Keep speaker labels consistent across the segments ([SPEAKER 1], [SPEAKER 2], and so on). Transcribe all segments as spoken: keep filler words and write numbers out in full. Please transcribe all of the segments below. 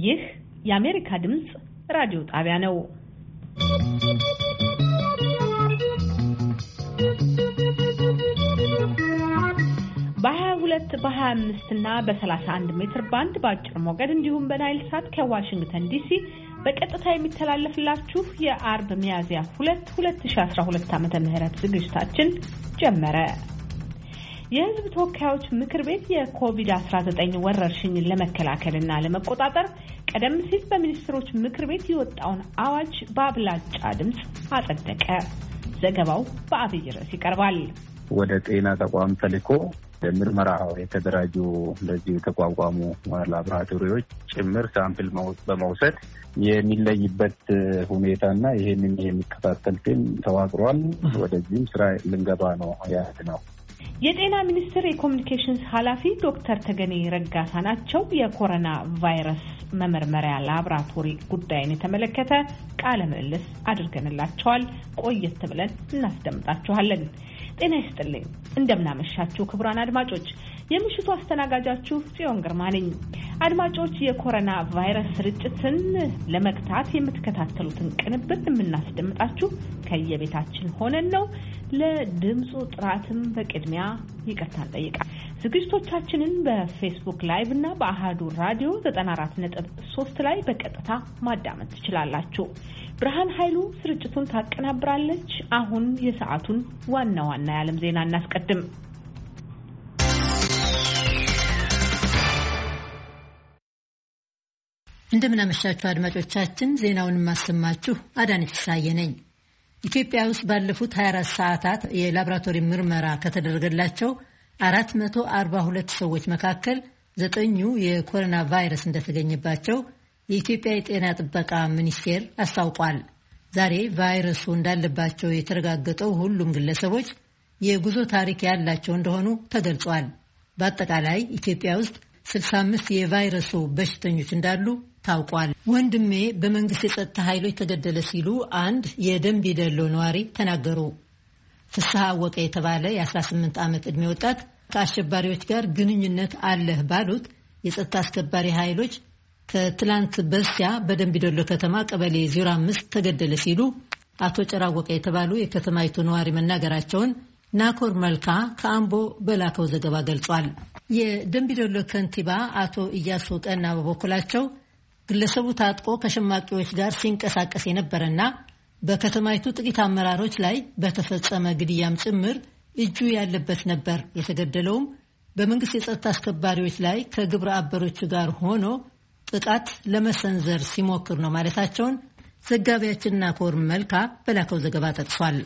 [SPEAKER 1] ይህ የአሜሪካ ድምጽ ራዲዮ ጣቢያ ነው። በሃያ ሁለት በሃያ አምስት እና በሰላሳ አንድ ሜትር ባንድ በአጭር ሞገድ እንዲሁም በናይል ሳት ከዋሽንግተን ዲሲ በቀጥታ የሚተላለፍላችሁ የአርብ ሚያዝያ ሁለት ሁለት ሺህ አስራ ሁለት ዓመተ ምህረት ዝግጅታችን ጀመረ። የሕዝብ ተወካዮች ምክር ቤት የኮቪድ አስራ ዘጠኝ ወረርሽኝን ለመከላከልና ለመቆጣጠር ቀደም ሲል በሚኒስትሮች ምክር ቤት የወጣውን አዋጅ በአብላጫ ድምፅ አጸደቀ። ዘገባው በአብይ ርዕስ ይቀርባል።
[SPEAKER 2] ወደ ጤና ተቋም ተልኮ ምርመራ የተደራጁ ለዚህ የተቋቋሙ ላቦራቶሪዎች ጭምር ሳምፕል በመውሰድ የሚለይበት ሁኔታና ይሄንን የሚከታተል ቲም ተዋቅሯል። ወደዚህም ስራ ልንገባ ነው ያት ነው።
[SPEAKER 1] የጤና ሚኒስቴር የኮሚኒኬሽንስ ኃላፊ ዶክተር ተገኔ ረጋሳ ናቸው። የኮሮና ቫይረስ መመርመሪያ ላቦራቶሪ ጉዳይን የተመለከተ ቃለ ምልልስ አድርገንላቸዋል። ቆየት ብለን እናስደምጣችኋለን። ጤና ይስጥልኝ፣ እንደምናመሻችሁ ክቡራን አድማጮች፣ የምሽቱ አስተናጋጃችሁ ጽዮን ግርማ ነኝ። አድማጮች፣ የኮሮና ቫይረስ ስርጭትን ለመግታት የምትከታተሉትን ቅንብር የምናስደምጣችሁ ከየቤታችን ሆነን ነው። ለድምፁ ጥራትም በቅድሚያ ይቅርታ እንጠይቃለን። ዝግጅቶቻችንን በፌስቡክ ላይቭ እና በአሃዱ ራዲዮ ዘጠና አራት ነጥብ ሶስት ላይ በቀጥታ ማዳመጥ ትችላላችሁ። ብርሃን ኃይሉ ስርጭቱን ታቀናብራለች። አሁን የሰዓቱን ዋና ዋና የዓለም ዜና እናስቀድም።
[SPEAKER 3] እንደምናመሻችሁ አድማጮቻችን፣ ዜናውን ማሰማችሁ አዳነች ፍሳዬ ነኝ። ኢትዮጵያ ውስጥ ባለፉት ሀያ አራት ሰዓታት የላቦራቶሪ ምርመራ ከተደረገላቸው አራት መቶ አርባ ሁለት ሰዎች መካከል ዘጠኙ የኮሮና ቫይረስ እንደተገኘባቸው የኢትዮጵያ የጤና ጥበቃ ሚኒስቴር አስታውቋል። ዛሬ ቫይረሱ እንዳለባቸው የተረጋገጠው ሁሉም ግለሰቦች የጉዞ ታሪክ ያላቸው እንደሆኑ ተገልጿል። በአጠቃላይ ኢትዮጵያ ውስጥ ስልሳ አምስት የቫይረሱ በሽተኞች እንዳሉ ታውቋል። ወንድሜ በመንግስት የጸጥታ ኃይሎች ተገደለ ሲሉ አንድ የደንቢ ዶሎ ነዋሪ ተናገሩ። ፍስሐ አወቀ የተባለ የአስራ ስምንት ዓመት ዕድሜ ወጣት ከአሸባሪዎች ጋር ግንኙነት አለህ ባሉት የጸጥታ አስከባሪ ኃይሎች ከትላንት በስቲያ በደንቢ ዶሎ ከተማ ቀበሌ ዜሮ አምስት ተገደለ ሲሉ አቶ ጨራወቀ የተባሉ የከተማይቱ ነዋሪ መናገራቸውን ናኮር መልካ ከአምቦ በላከው ዘገባ ገልጿል። የደንቢ ዶሎ ከንቲባ አቶ ኢያሱ ቀና በበኩላቸው ግለሰቡ ታጥቆ ከሸማቂዎች ጋር ሲንቀሳቀስ የነበረና በከተማይቱ ጥቂት አመራሮች ላይ በተፈጸመ ግድያም ጭምር እጁ ያለበት ነበር። የተገደለውም በመንግስት የጸጥታ አስከባሪዎች ላይ ከግብረ አበሮቹ ጋር ሆኖ ጥቃት ለመሰንዘር ሲሞክር ነው ማለታቸውን ዘጋቢያችን ናኮር መልካ በላከው ዘገባ ጠቅሷል።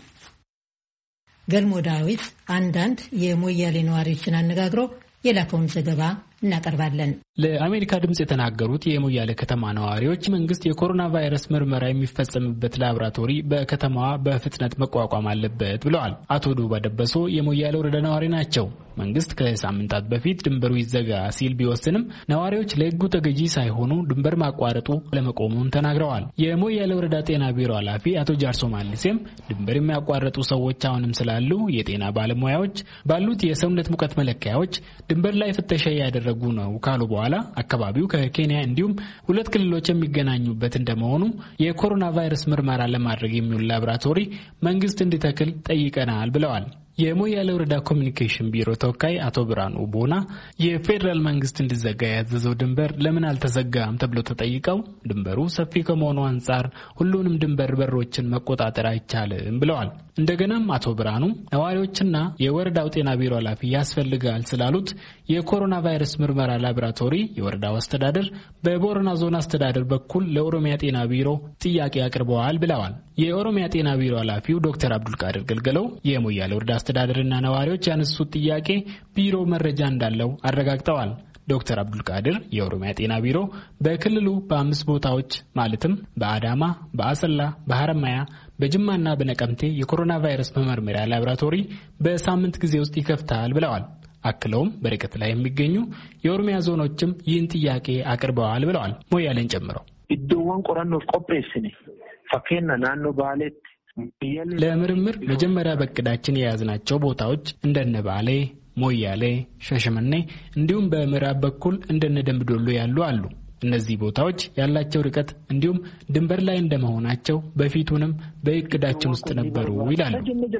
[SPEAKER 3] ገልሞ ዳዊት አንዳንድ የሞያሌ ነዋሪዎችን አነጋግሮ የላከውን ዘገባ እናቀርባለን።
[SPEAKER 4] ለአሜሪካ ድምጽ የተናገሩት የሞያሌ ከተማ ነዋሪዎች መንግስት የኮሮና ቫይረስ ምርመራ የሚፈጸምበት ላቦራቶሪ በከተማዋ በፍጥነት መቋቋም አለበት ብለዋል። አቶ ዱባ ደበሶ የሞያሌ ወረዳ ነዋሪ ናቸው። መንግስት ከሳምንታት በፊት ድንበሩ ይዘጋ ሲል ቢወስንም ነዋሪዎች ለሕጉ ተገዢ ሳይሆኑ ድንበር ማቋረጡ ለመቆሙን ተናግረዋል። የሞያሌ ወረዳ ጤና ቢሮ ኃላፊ አቶ ጃርሶ ማልሴም ድንበር የሚያቋርጡ ሰዎች አሁንም ስላሉ የጤና ባለሙያዎች ባሉት የሰውነት ሙቀት መለኪያዎች ድንበር ላይ ፍተሻ ያደረጉ ነው ካሉ በኋላ አካባቢው ከኬንያ እንዲሁም ሁለት ክልሎች የሚገናኙበት እንደመሆኑ የኮሮና ቫይረስ ምርመራ ለማድረግ የሚውል ላቦራቶሪ መንግስት እንዲተክል ጠይቀናል ብለዋል። የሞያሌ ወረዳ ኮሚኒኬሽን ቢሮ ተወካይ አቶ ብርሃኑ ቦና የፌደራል መንግስት እንዲዘጋ ያዘዘው ድንበር ለምን አልተዘጋም ተብሎ ተጠይቀው ድንበሩ ሰፊ ከመሆኑ አንጻር ሁሉንም ድንበር በሮችን መቆጣጠር አይቻልም ብለዋል። እንደገናም አቶ ብርሃኑ ነዋሪዎችና የወረዳው ጤና ቢሮ ኃላፊ ያስፈልጋል ስላሉት የኮሮና ቫይረስ ምርመራ ላቦራቶሪ የወረዳው አስተዳደር በቦረና ዞን አስተዳደር በኩል ለኦሮሚያ ጤና ቢሮ ጥያቄ አቅርበዋል ብለዋል። የኦሮሚያ ጤና ቢሮ ኃላፊው ዶክተር አብዱልቃድር ገልገለው የሞያሌ ወረዳ አስተዳደርና ነዋሪዎች ያነሱት ጥያቄ ቢሮ መረጃ እንዳለው አረጋግጠዋል። ዶክተር አብዱልቃድር የኦሮሚያ ጤና ቢሮ በክልሉ በአምስት ቦታዎች ማለትም በአዳማ፣ በአሰላ፣ በሐረማያ፣ በጅማና በነቀምቴ የኮሮና ቫይረስ መመርመሪያ ላቦራቶሪ በሳምንት ጊዜ ውስጥ ይከፍታል ብለዋል። አክለውም በርቀት ላይ የሚገኙ የኦሮሚያ ዞኖችም ይህን ጥያቄ አቅርበዋል ብለዋል። ሞያሌን ጨምረው
[SPEAKER 5] ኢዶዋን ቆራኖፍ ቆፕሬስኒ ፈኬና ናኖ ባሌት
[SPEAKER 4] ለምርምር መጀመሪያ በእቅዳችን የያዝናቸው ቦታዎች እንደነ ባሌ፣ ሞያሌ፣ ሻሸመኔ እንዲሁም በምዕራብ በኩል እንደነ ደምቢ ዶሎ ያሉ አሉ። እነዚህ ቦታዎች ያላቸው ርቀት እንዲሁም ድንበር ላይ እንደመሆናቸው በፊቱንም በእቅዳችን ውስጥ ነበሩ ይላሉ።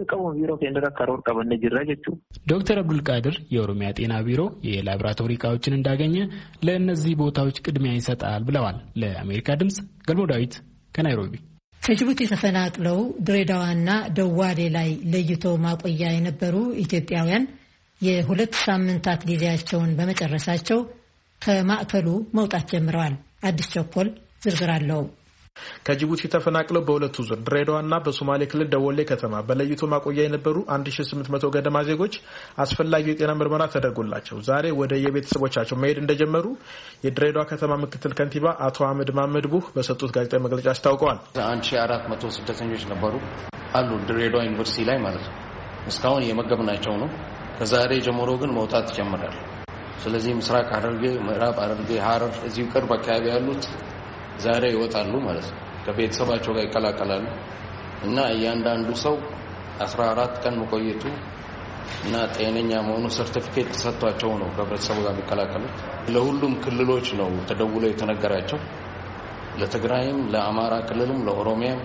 [SPEAKER 4] ዶክተር አብዱል ቃድር የኦሮሚያ ጤና ቢሮ የላቦራቶሪ እቃዎችን እንዳገኘ ለእነዚህ ቦታዎች ቅድሚያ ይሰጣል ብለዋል። ለአሜሪካ ድምጽ ገልሞ ዳዊት ከናይሮቢ።
[SPEAKER 3] ከጅቡቲ ተፈናቅለው ድሬዳዋና ደዋሌ ላይ ለይቶ ማቆያ የነበሩ ኢትዮጵያውያን የሁለት ሳምንታት ጊዜያቸውን በመጨረሳቸው ከማዕከሉ መውጣት ጀምረዋል። አዲስ ቸኮል ዝርዝር አለው።
[SPEAKER 6] ከጅቡቲ ተፈናቅለው በሁለቱ ዙር ድሬዳዋና በሶማሌ ክልል ደወሌ ከተማ በለይቶ ማቆያ የነበሩ አንድ ሺህ ስምንት መቶ ገደማ ዜጎች አስፈላጊው የጤና ምርመራ ተደርጎላቸው ዛሬ ወደ የቤተሰቦቻቸው መሄድ እንደጀመሩ የድሬዳዋ ከተማ ምክትል ከንቲባ አቶ አህመድ ማመድ ቡህ በሰጡት ጋዜጣዊ መግለጫ አስታውቀዋል።
[SPEAKER 7] አንድ ሺህ አራት መቶ ስደተኞች ነበሩ አሉ ድሬዳዋ ዩኒቨርሲቲ ላይ ማለት ነው። እስካሁን የመገብናቸው ነው። ከዛሬ ጀምሮ ግን መውጣት ይጀምራል። ስለዚህ ምስራቅ ሐረርጌ፣ ምዕራብ ሐረርጌ፣ ሐረር እዚሁ ቅርብ አካባቢ ያሉት ዛሬ ይወጣሉ ማለት ነው። ከቤተሰባቸው ጋር ይቀላቀላሉ እና እያንዳንዱ ሰው አስራ አራት ቀን መቆየቱ እና ጤነኛ መሆኑ ሰርቲፊኬት ተሰጥቷቸው ነው ከቤተሰቡ ጋር የሚቀላቀሉት። ለሁሉም ክልሎች ነው ተደውሎ የተነገራቸው፣ ለትግራይም፣ ለአማራ ክልልም፣ ለኦሮሚያም።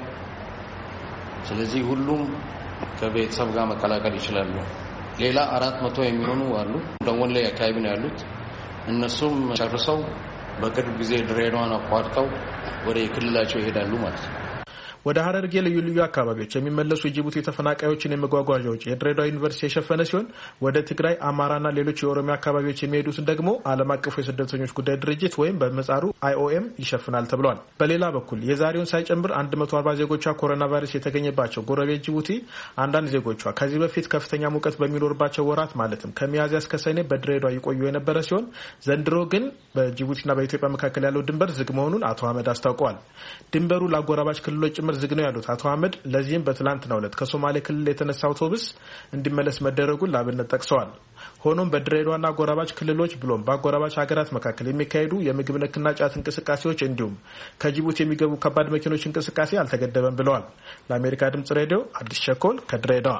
[SPEAKER 7] ስለዚህ ሁሉም ከቤተሰብ ጋር መቀላቀል ይችላሉ። ሌላ አራት መቶ የሚሆኑ አሉ ደወሌ አካባቢ ነው ያሉት። እነሱም ጨርሰው በቅርብ ጊዜ ድሬዳዋን አቋርጠው ወደ ክልላቸው ይሄዳሉ ማለት ነው።
[SPEAKER 6] ወደ ሐረርጌ ልዩ ልዩ አካባቢዎች የሚመለሱ የጅቡቲ ተፈናቃዮችን የመጓጓዣ ወጪ የድሬዳዋ ዩኒቨርሲቲ የሸፈነ ሲሆን ወደ ትግራይ፣ አማራና ሌሎች የኦሮሚያ አካባቢዎች የሚሄዱትን ደግሞ ዓለም አቀፉ የስደተኞች ጉዳይ ድርጅት ወይም በምህጻሩ አይኦኤም ይሸፍናል ተብሏል። በሌላ በኩል የዛሬውን ሳይጨምር አንድ መቶ አርባ ዜጎቿ ኮሮና ቫይረስ የተገኘባቸው ጎረቤት ጅቡቲ አንዳንድ ዜጎቿ ከዚህ በፊት ከፍተኛ ሙቀት በሚኖርባቸው ወራት ማለትም ከሚያዝያ እስከ ሰኔ በድሬዳዋ ይቆዩ የነበረ ሲሆን ዘንድሮ ግን በጅቡቲና በኢትዮጵያ መካከል ያለው ድንበር ዝግ መሆኑን አቶ አህመድ አስታውቀዋል። ድንበሩ ለአጎራባች ክልሎች ጭምር ዝግ ነው ያሉት አቶ አህመድ ለዚህም በትላንትናው ዕለት ከሶማሌ ክልል የተነሳ አውቶቡስ እንዲመለስ መደረጉን ላብነት ጠቅሰዋል። ሆኖም በድሬዳዋና አጎራባች ክልሎች ብሎም በአጎራባች ሀገራት መካከል የሚካሄዱ የምግብ ነክና ጫት እንቅስቃሴዎች እንዲሁም ከጅቡቲ የሚገቡ ከባድ መኪኖች እንቅስቃሴ አልተገደበም ብለዋል። ለአሜሪካ ድምጽ ሬዲዮ አዲስ ቸኮል ከድሬዳዋ።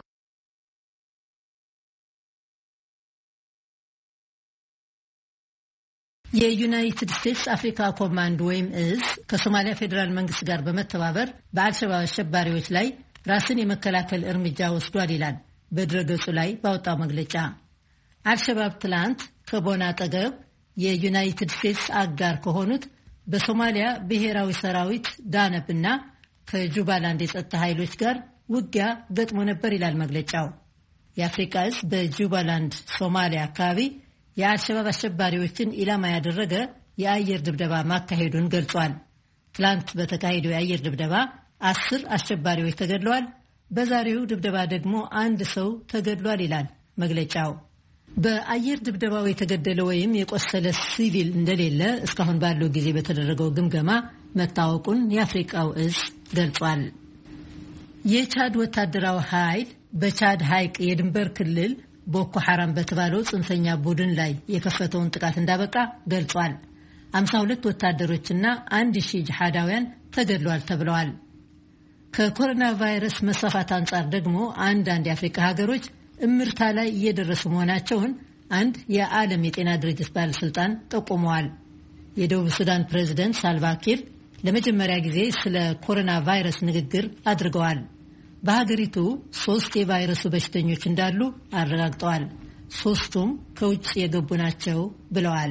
[SPEAKER 3] የዩናይትድ ስቴትስ አፍሪካ ኮማንድ ወይም እዝ ከሶማሊያ ፌዴራል መንግስት ጋር በመተባበር በአልሸባብ አሸባሪዎች ላይ ራስን የመከላከል እርምጃ ወስዷል ይላል በድረገጹ ላይ ባወጣው መግለጫ። አልሸባብ ትላንት ከቦና አጠገብ የዩናይትድ ስቴትስ አጋር ከሆኑት በሶማሊያ ብሔራዊ ሰራዊት ዳነብ እና ከጁባላንድ የጸጥታ ኃይሎች ጋር ውጊያ ገጥሞ ነበር ይላል መግለጫው። የአፍሪካ እዝ በጁባላንድ ሶማሊያ አካባቢ የአልሸባብ አሸባሪዎችን ኢላማ ያደረገ የአየር ድብደባ ማካሄዱን ገልጿል። ትላንት በተካሄደው የአየር ድብደባ አስር አሸባሪዎች ተገድለዋል። በዛሬው ድብደባ ደግሞ አንድ ሰው ተገድሏል ይላል መግለጫው። በአየር ድብደባው የተገደለ ወይም የቆሰለ ሲቪል እንደሌለ እስካሁን ባለው ጊዜ በተደረገው ግምገማ መታወቁን የአፍሪካው እዝ ገልጿል። የቻድ ወታደራዊ ኃይል በቻድ ሐይቅ የድንበር ክልል ቦኮ ሐራም በተባለው ጽንፈኛ ቡድን ላይ የከፈተውን ጥቃት እንዳበቃ ገልጿል። ሃምሳ ሁለት ወታደሮችና አንድ ሺህ ጂሃዳውያን ተገድለዋል ተብለዋል። ከኮሮና ቫይረስ መስፋፋት አንጻር ደግሞ አንዳንድ የአፍሪካ ሀገሮች እምርታ ላይ እየደረሱ መሆናቸውን አንድ የዓለም የጤና ድርጅት ባለስልጣን ጠቁመዋል። የደቡብ ሱዳን ፕሬዝደንት ሳልቫኪር ለመጀመሪያ ጊዜ ስለ ኮሮና ቫይረስ ንግግር አድርገዋል። በሀገሪቱ ሶስት የቫይረሱ በሽተኞች እንዳሉ አረጋግጠዋል። ሶስቱም ከውጭ የገቡ ናቸው ብለዋል።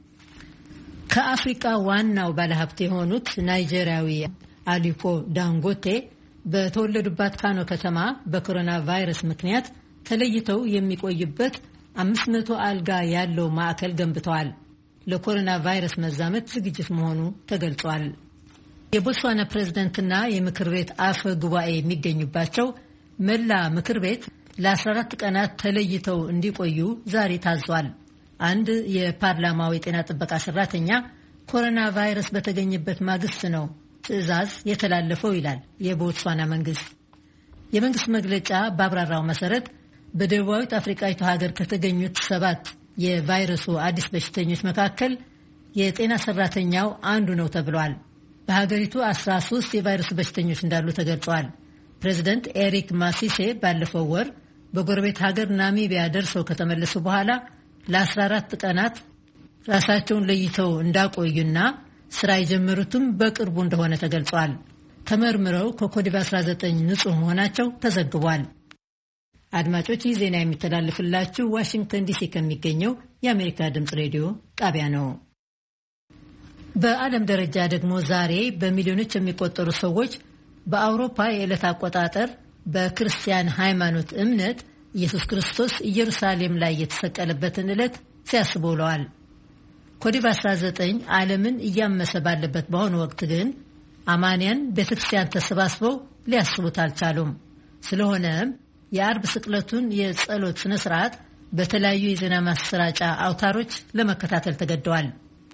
[SPEAKER 3] ከአፍሪካ ዋናው ባለሀብት የሆኑት ናይጄሪያዊ አሊኮ ዳንጎቴ በተወለዱባት ካኖ ከተማ በኮሮና ቫይረስ ምክንያት ተለይተው የሚቆይበት አምስት መቶ አልጋ ያለው ማዕከል ገንብተዋል። ለኮሮና ቫይረስ መዛመት ዝግጅት መሆኑ ተገልጿል። የቦትስዋና ፕሬዝዳንትና የምክር ቤት አፈ ጉባኤ የሚገኙባቸው መላ ምክር ቤት ለአስራ አራት ቀናት ተለይተው እንዲቆዩ ዛሬ ታዟል። አንድ የፓርላማው የጤና ጥበቃ ሰራተኛ ኮሮና ቫይረስ በተገኘበት ማግስት ነው ትዕዛዝ የተላለፈው ይላል የቦትስዋና መንግስት። የመንግስት መግለጫ ባብራራው መሰረት በደቡባዊት አፍሪካዊቱ ሀገር ከተገኙት ሰባት የቫይረሱ አዲስ በሽተኞች መካከል የጤና ሰራተኛው አንዱ ነው ተብሏል። በሀገሪቱ አስራ ሶስት የቫይረሱ በሽተኞች እንዳሉ ተገልጿል። ፕሬዚደንት ኤሪክ ማሲሴ ባለፈው ወር በጎረቤት ሀገር ናሚቢያ ደርሰው ከተመለሱ በኋላ ለአስራ አራት ቀናት ራሳቸውን ለይተው እንዳቆዩና ስራ የጀመሩትም በቅርቡ እንደሆነ ተገልጿል። ተመርምረው ከኮቪድ አስራ ዘጠኝ ንጹህ መሆናቸው ተዘግቧል። አድማጮች ይህ ዜና የሚተላለፍላችሁ ዋሽንግተን ዲሲ ከሚገኘው የአሜሪካ ድምፅ ሬዲዮ ጣቢያ ነው። በዓለም ደረጃ ደግሞ ዛሬ በሚሊዮኖች የሚቆጠሩ ሰዎች በአውሮፓ የዕለት አቆጣጠር በክርስቲያን ሃይማኖት እምነት ኢየሱስ ክርስቶስ ኢየሩሳሌም ላይ የተሰቀለበትን ዕለት ሲያስቡ ውለዋል። ኮቪድ አስራ ዘጠኝ ዓለምን እያመሰ ባለበት በአሁኑ ወቅት ግን አማንያን ቤተክርስቲያን ተሰባስበው ሊያስቡት አልቻሉም። ስለሆነም የአርብ ስቅለቱን የጸሎት ስነ ስርዓት በተለያዩ የዜና ማሰራጫ አውታሮች ለመከታተል ተገደዋል።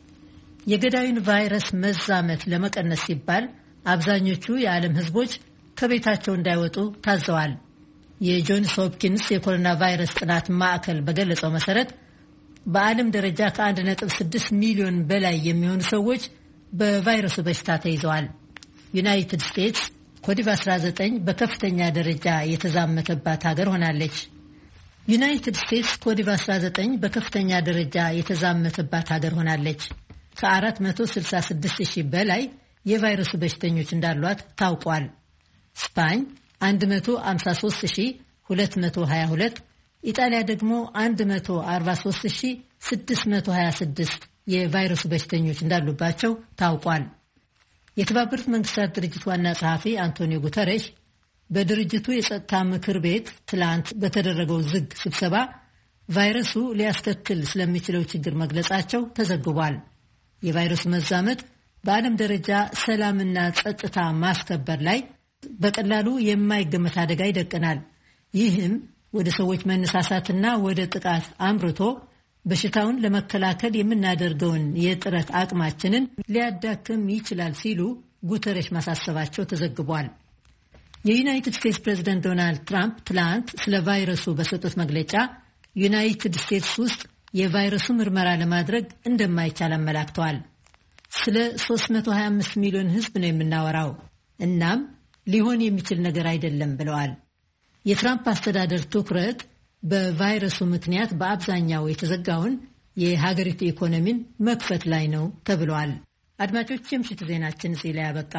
[SPEAKER 3] የገዳዩን ቫይረስ መዛመት ለመቀነስ ሲባል አብዛኞቹ የዓለም ሕዝቦች ከቤታቸው እንዳይወጡ ታዘዋል። የጆንስ ሆፕኪንስ የኮሮና ቫይረስ ጥናት ማዕከል በገለጸው መሰረት በዓለም ደረጃ ከአንድ ነጥብ ስድስት ሚሊዮን በላይ የሚሆኑ ሰዎች በቫይረሱ በሽታ ተይዘዋል። ዩናይትድ ስቴትስ ኮቪድ አስራ ዘጠኝ በከፍተኛ ደረጃ የተዛመተባት ሀገር ሆናለች። ዩናይትድ ስቴትስ ኮቪድ አስራ ዘጠኝ በከፍተኛ ደረጃ የተዛመተባት ሀገር ሆናለች። ከአራት መቶ ስልሳ ስድስት ሺህ በላይ የቫይረሱ በሽተኞች እንዳሏት ታውቋል። ስፓኝ አንድ መቶ ሃምሳ ሶስት ሺህ ሁለት መቶ ሀያ ሁለት፣ ኢጣሊያ ደግሞ አንድ መቶ አርባ ሶስት ሺህ ስድስት መቶ ሀያ ስድስት የቫይረሱ በሽተኞች እንዳሉባቸው ታውቋል። የተባበሩት መንግስታት ድርጅት ዋና ጸሐፊ አንቶኒዮ ጉተሬሽ በድርጅቱ የጸጥታ ምክር ቤት ትላንት በተደረገው ዝግ ስብሰባ ቫይረሱ ሊያስከትል ስለሚችለው ችግር መግለጻቸው ተዘግቧል። የቫይረሱ መዛመት በዓለም ደረጃ ሰላምና ጸጥታ ማስከበር ላይ በቀላሉ የማይገመት አደጋ ይደቅናል። ይህም ወደ ሰዎች መነሳሳትና ወደ ጥቃት አምርቶ በሽታውን ለመከላከል የምናደርገውን የጥረት አቅማችንን ሊያዳክም ይችላል ሲሉ ጉተሬሽ ማሳሰባቸው ተዘግቧል። የዩናይትድ ስቴትስ ፕሬዝዳንት ዶናልድ ትራምፕ ትላንት ስለ ቫይረሱ በሰጡት መግለጫ ዩናይትድ ስቴትስ ውስጥ የቫይረሱ ምርመራ ለማድረግ እንደማይቻል አመላክተዋል። ስለ ሶስት መቶ ሀያ አምስት ሚሊዮን ሕዝብ ነው የምናወራው፣ እናም ሊሆን የሚችል ነገር አይደለም ብለዋል። የትራምፕ አስተዳደር ትኩረት በቫይረሱ ምክንያት በአብዛኛው የተዘጋውን የሀገሪቱ ኢኮኖሚን መክፈት ላይ ነው ተብሏል። አድማጮች፣ የምሽቱ ዜናችን እዚህ ላይ ያበቃ።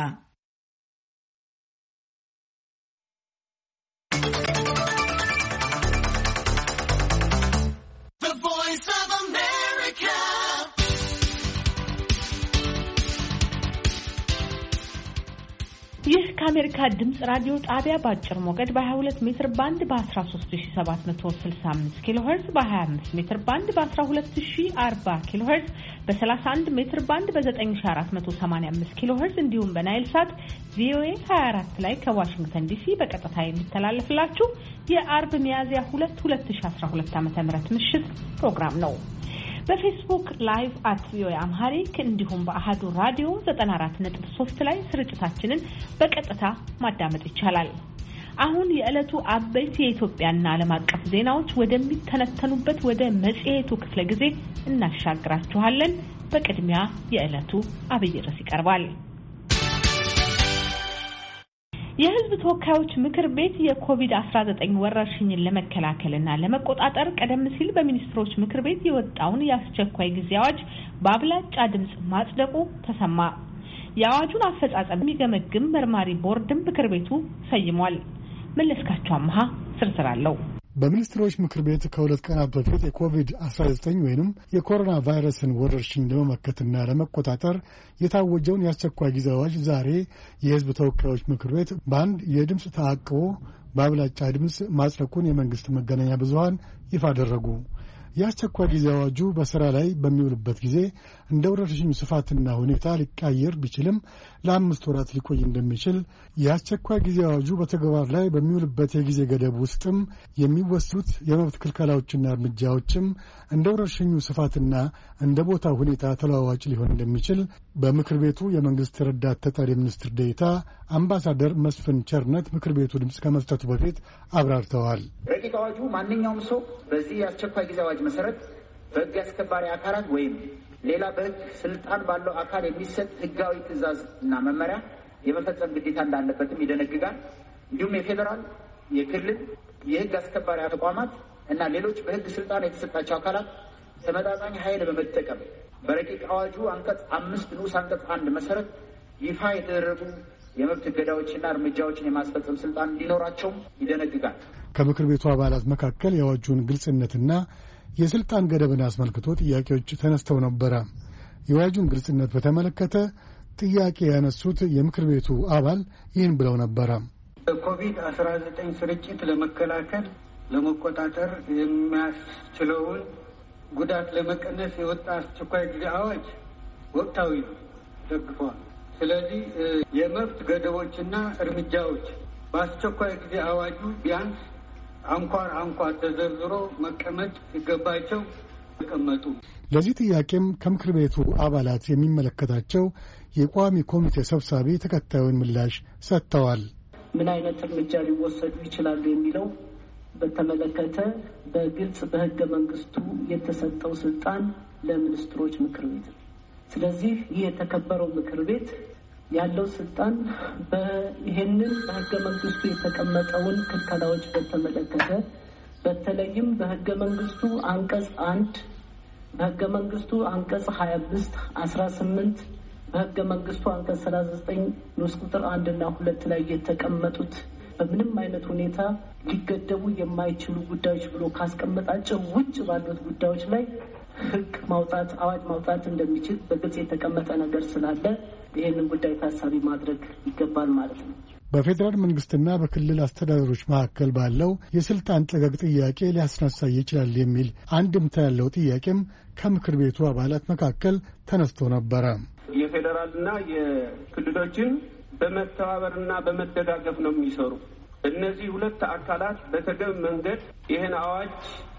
[SPEAKER 1] ይህ ከአሜሪካ ድምጽ ራዲዮ ጣቢያ በአጭር ሞገድ በሀያ ሁለት ሜትር ባንድ በ13765 ኪሎ ሄርዝ፣ በ25 ሜትር ባንድ በ12040 ኪሎ ሄርዝ፣ በ31 ሜትር ባንድ በ9485 ኪሎ ሄርዝ እንዲሁም በናይል ሳት ቪኦኤ ሃያ አራት ላይ ከዋሽንግተን ዲሲ በቀጥታ የሚተላለፍላችሁ የአርብ ሚያዝያ ሁለት ሁለት ሺህ አስራ ሁለት ዓ.ም ምሽት ፕሮግራም ነው። በፌስቡክ ላይቭ አት ቪኦኤ አምሃሪክ እንዲሁም በአሃዱ ራዲዮ ዘጠና አራት ነጥብ ሶስት ላይ ስርጭታችንን በቀጥታ ማዳመጥ ይቻላል። አሁን የዕለቱ አበይት የኢትዮጵያና ዓለም አቀፍ ዜናዎች ወደሚተነተኑበት ወደ መጽሔቱ ክፍለ ጊዜ እናሻግራችኋለን። በቅድሚያ የዕለቱ አብይ ርዕስ ይቀርባል። የሕዝብ ተወካዮች ምክር ቤት የኮቪድ አስራ ዘጠኝ ወረርሽኝን ለመከላከልና ለመቆጣጠር ቀደም ሲል በሚኒስትሮች ምክር ቤት የወጣውን የአስቸኳይ ጊዜ አዋጅ በአብላጫ ድምጽ ማጽደቁ ተሰማ። የአዋጁን አፈጻጸም የሚገመግም መርማሪ ቦርድም ምክር ቤቱ ሰይሟል። መለስካቸው አምሃ ዝርዝር አለው።
[SPEAKER 8] በሚኒስትሮች ምክር ቤት ከሁለት ቀናት በፊት የኮቪድ አስራ ዘጠኝ ወይንም የኮሮና ቫይረስን ወረርሽኝ ለመመከትና ለመቆጣጠር የታወጀውን የአስቸኳይ ጊዜ አዋጅ ዛሬ የሕዝብ ተወካዮች ምክር ቤት በአንድ የድምፅ ተአቅቦ በአብላጫ ድምፅ ማጽደቁን የመንግስት መገናኛ ብዙሃን ይፋ አደረጉ። የአስቸኳይ ጊዜ አዋጁ በሥራ ላይ በሚውልበት ጊዜ እንደ ወረርሽኙ ስፋትና ሁኔታ ሊቃየር ቢችልም ለአምስት ወራት ሊቆይ እንደሚችል፣ የአስቸኳይ ጊዜ አዋጁ በተግባር ላይ በሚውልበት የጊዜ ገደብ ውስጥም የሚወሰዱት የመብት ክልከላዎችና እርምጃዎችም እንደ ወረርሽኙ ስፋትና እንደ ቦታው ሁኔታ ተለዋዋጭ ሊሆን እንደሚችል በምክር ቤቱ የመንግስት ረዳት ተጠሪ ሚኒስትር ዴኤታ አምባሳደር መስፍን ቸርነት ምክር ቤቱ ድምፅ ከመስጠቱ በፊት አብራርተዋል።
[SPEAKER 9] ረቂቅ አዋጁ ማንኛውም ሰው በዚህ የአስቸኳይ ጊዜ አዋጅ መሰረት በሕግ አስከባሪ አካላት ወይም ሌላ በሕግ ስልጣን ባለው አካል የሚሰጥ ሕጋዊ ትዕዛዝ እና መመሪያ የመፈጸም ግዴታ እንዳለበትም ይደነግጋል። እንዲሁም የፌዴራል፣ የክልል የሕግ አስከባሪ ተቋማት እና ሌሎች በሕግ ስልጣን የተሰጣቸው አካላት ተመጣጣኝ ኃይል በመጠቀም በረቂቅ አዋጁ አንቀጽ አምስት ንዑስ አንቀጽ አንድ መሰረት ይፋ የተደረጉ የመብት እገዳዎችና እርምጃዎችን የማስፈጸም ስልጣን እንዲኖራቸውም ይደነግጋል።
[SPEAKER 8] ከምክር ቤቱ አባላት መካከል የአዋጁን ግልጽነትና የስልጣን ገደብን አስመልክቶ ጥያቄዎች ተነስተው ነበረ። የአዋጁን ግልጽነት በተመለከተ ጥያቄ ያነሱት የምክር ቤቱ አባል ይህን ብለው ነበረ።
[SPEAKER 10] ኮቪድ አስራ ዘጠኝ ስርጭት ለመከላከል ለመቆጣጠር የሚያስችለውን ጉዳት ለመቀነስ የወጣ አስቸኳይ ጊዜ አዋጅ ወቅታዊ ነው፣ ደግፈዋል። ስለዚህ የመብት ገደቦችና እርምጃዎች በአስቸኳይ ጊዜ አዋጁ ቢያንስ አንኳር አንኳር ተዘርዝሮ መቀመጥ ሲገባቸው ተቀመጡ።
[SPEAKER 8] ለዚህ ጥያቄም ከምክር ቤቱ አባላት የሚመለከታቸው የቋሚ ኮሚቴ ሰብሳቢ ተከታዩን ምላሽ ሰጥተዋል።
[SPEAKER 11] ምን አይነት እርምጃ ሊወሰዱ ይችላሉ የሚለው በተመለከተ በግልጽ በሕገ መንግስቱ የተሰጠው ስልጣን ለሚኒስትሮች ምክር ቤት ነው። ስለዚህ ይህ የተከበረው ምክር ቤት ያለው ስልጣን በይህንን በሕገ መንግስቱ የተቀመጠውን ክልከላዎች በተመለከተ በተለይም በሕገ መንግስቱ አንቀጽ አንድ በሕገ መንግስቱ አንቀጽ ሀያ አምስት አስራ ስምንት በሕገ መንግስቱ አንቀጽ ሰላሳ ዘጠኝ ንዑስ ቁጥር አንድ እና ሁለት ላይ የተቀመጡት በምንም አይነት ሁኔታ ሊገደቡ የማይችሉ ጉዳዮች ብሎ ካስቀመጣቸው ውጭ ባሉት ጉዳዮች ላይ ሕግ ማውጣት አዋጅ ማውጣት እንደሚችል በግልጽ የተቀመጠ ነገር ስላለ ይህንን ጉዳይ ታሳቢ ማድረግ ይገባል ማለት ነው።
[SPEAKER 8] በፌዴራል መንግስትና በክልል አስተዳደሮች መካከል ባለው የስልጣን ጥገግ ጥያቄ ሊያስነሳ ይችላል የሚል አንድምታ ያለው ጥያቄም ከምክር ቤቱ አባላት መካከል ተነስቶ ነበረ።
[SPEAKER 12] የፌዴራልና የክልሎችን በመተባበርና በመደጋገፍ ነው የሚሰሩ። እነዚህ ሁለት አካላት በተገቢ መንገድ ይህን አዋጅ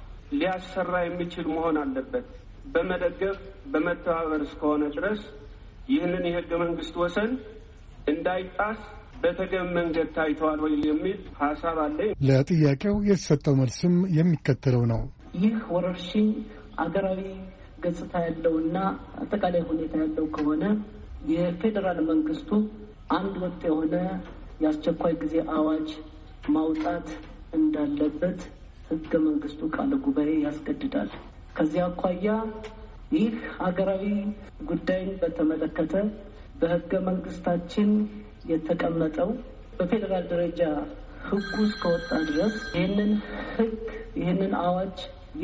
[SPEAKER 12] ሊያሰራ የሚችል መሆን አለበት። በመደገፍ በመተባበር እስከሆነ ድረስ ይህንን የህገ መንግስት ወሰን እንዳይጣስ በተገቢ መንገድ ታይተዋል ወይ የሚል ሀሳብ አለ።
[SPEAKER 8] ለጥያቄው የተሰጠው መልስም የሚከተለው ነው።
[SPEAKER 11] ይህ ወረርሽኝ አገራዊ ገጽታ ያለውና አጠቃላይ ሁኔታ ያለው ከሆነ የፌዴራል መንግስቱ አንድ ወጥ የሆነ የአስቸኳይ ጊዜ አዋጅ ማውጣት እንዳለበት ህገ መንግስቱ ቃለ ጉባኤ ያስገድዳል። ከዚያ አኳያ ይህ ሀገራዊ ጉዳይን በተመለከተ በህገ መንግስታችን የተቀመጠው በፌዴራል ደረጃ ህጉ እስከወጣ ድረስ ይህንን ህግ ይህንን አዋጅ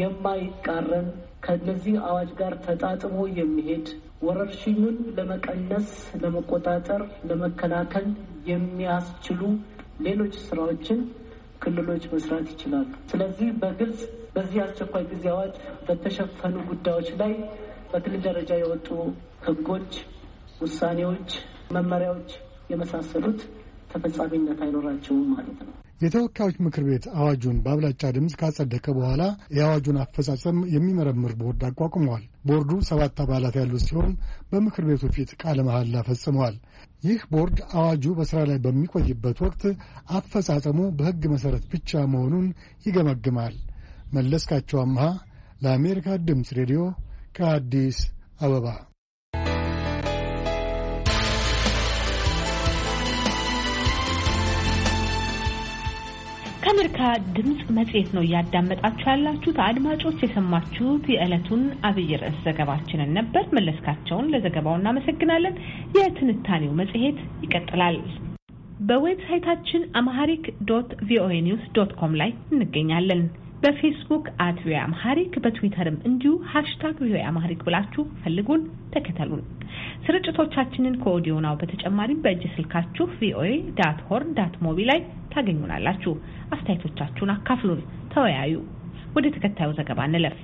[SPEAKER 11] የማይቃረን ከነዚህ አዋጅ ጋር ተጣጥሞ የሚሄድ ወረርሽኙን ለመቀነስ፣ ለመቆጣጠር፣ ለመከላከል የሚያስችሉ ሌሎች ስራዎችን ክልሎች መስራት ይችላሉ። ስለዚህ በግልጽ በዚህ አስቸኳይ ጊዜ አዋጅ በተሸፈኑ ጉዳዮች ላይ በክልል ደረጃ የወጡ ህጎች፣ ውሳኔዎች፣ መመሪያዎች የመሳሰሉት ተፈጻሚነት አይኖራቸውም ማለት ነው።
[SPEAKER 8] የተወካዮች ምክር ቤት አዋጁን በአብላጫ ድምፅ ካጸደቀ በኋላ የአዋጁን አፈጻጸም የሚመረምር ቦርድ አቋቁመዋል። ቦርዱ ሰባት አባላት ያሉት ሲሆን በምክር ቤቱ ፊት ቃለ መሐላ ፈጽመዋል። ይህ ቦርድ አዋጁ በስራ ላይ በሚቆይበት ወቅት አፈጻጸሙ በሕግ መሰረት ብቻ መሆኑን ይገመግማል። መለስካቸው አምሃ ለአሜሪካ ድምፅ ሬዲዮ ከአዲስ አበባ።
[SPEAKER 1] ከአሜሪካ ድምፅ መጽሔት ነው እያዳመጣችሁ ያላችሁት። አድማጮች የሰማችሁት የዕለቱን አብይ ርዕስ ዘገባችንን ነበር። መለስካቸውን ለዘገባው እናመሰግናለን። የትንታኔው መጽሔት ይቀጥላል። በዌብሳይታችን አምሃሪክ ዶት ቪኦኤ ኒውስ ዶት ኮም ላይ እንገኛለን። በፌስቡክ አት ቪኦኤ አምሃሪክ፣ በትዊተርም እንዲሁ ሃሽታግ ቪኦኤ አምሃሪክ ብላችሁ ፈልጉን፣ ተከተሉን። ስርጭቶቻችንን ከኦዲዮ ናው በተጨማሪም በእጅ ስልካችሁ ቪኦኤ ዳት ሆርን ዳት ሞቢ ላይ ታገኙናላችሁ። አስተያየቶቻችሁን አካፍሉን፣ ተወያዩ። ወደ ተከታዩ ዘገባ እንለፍ።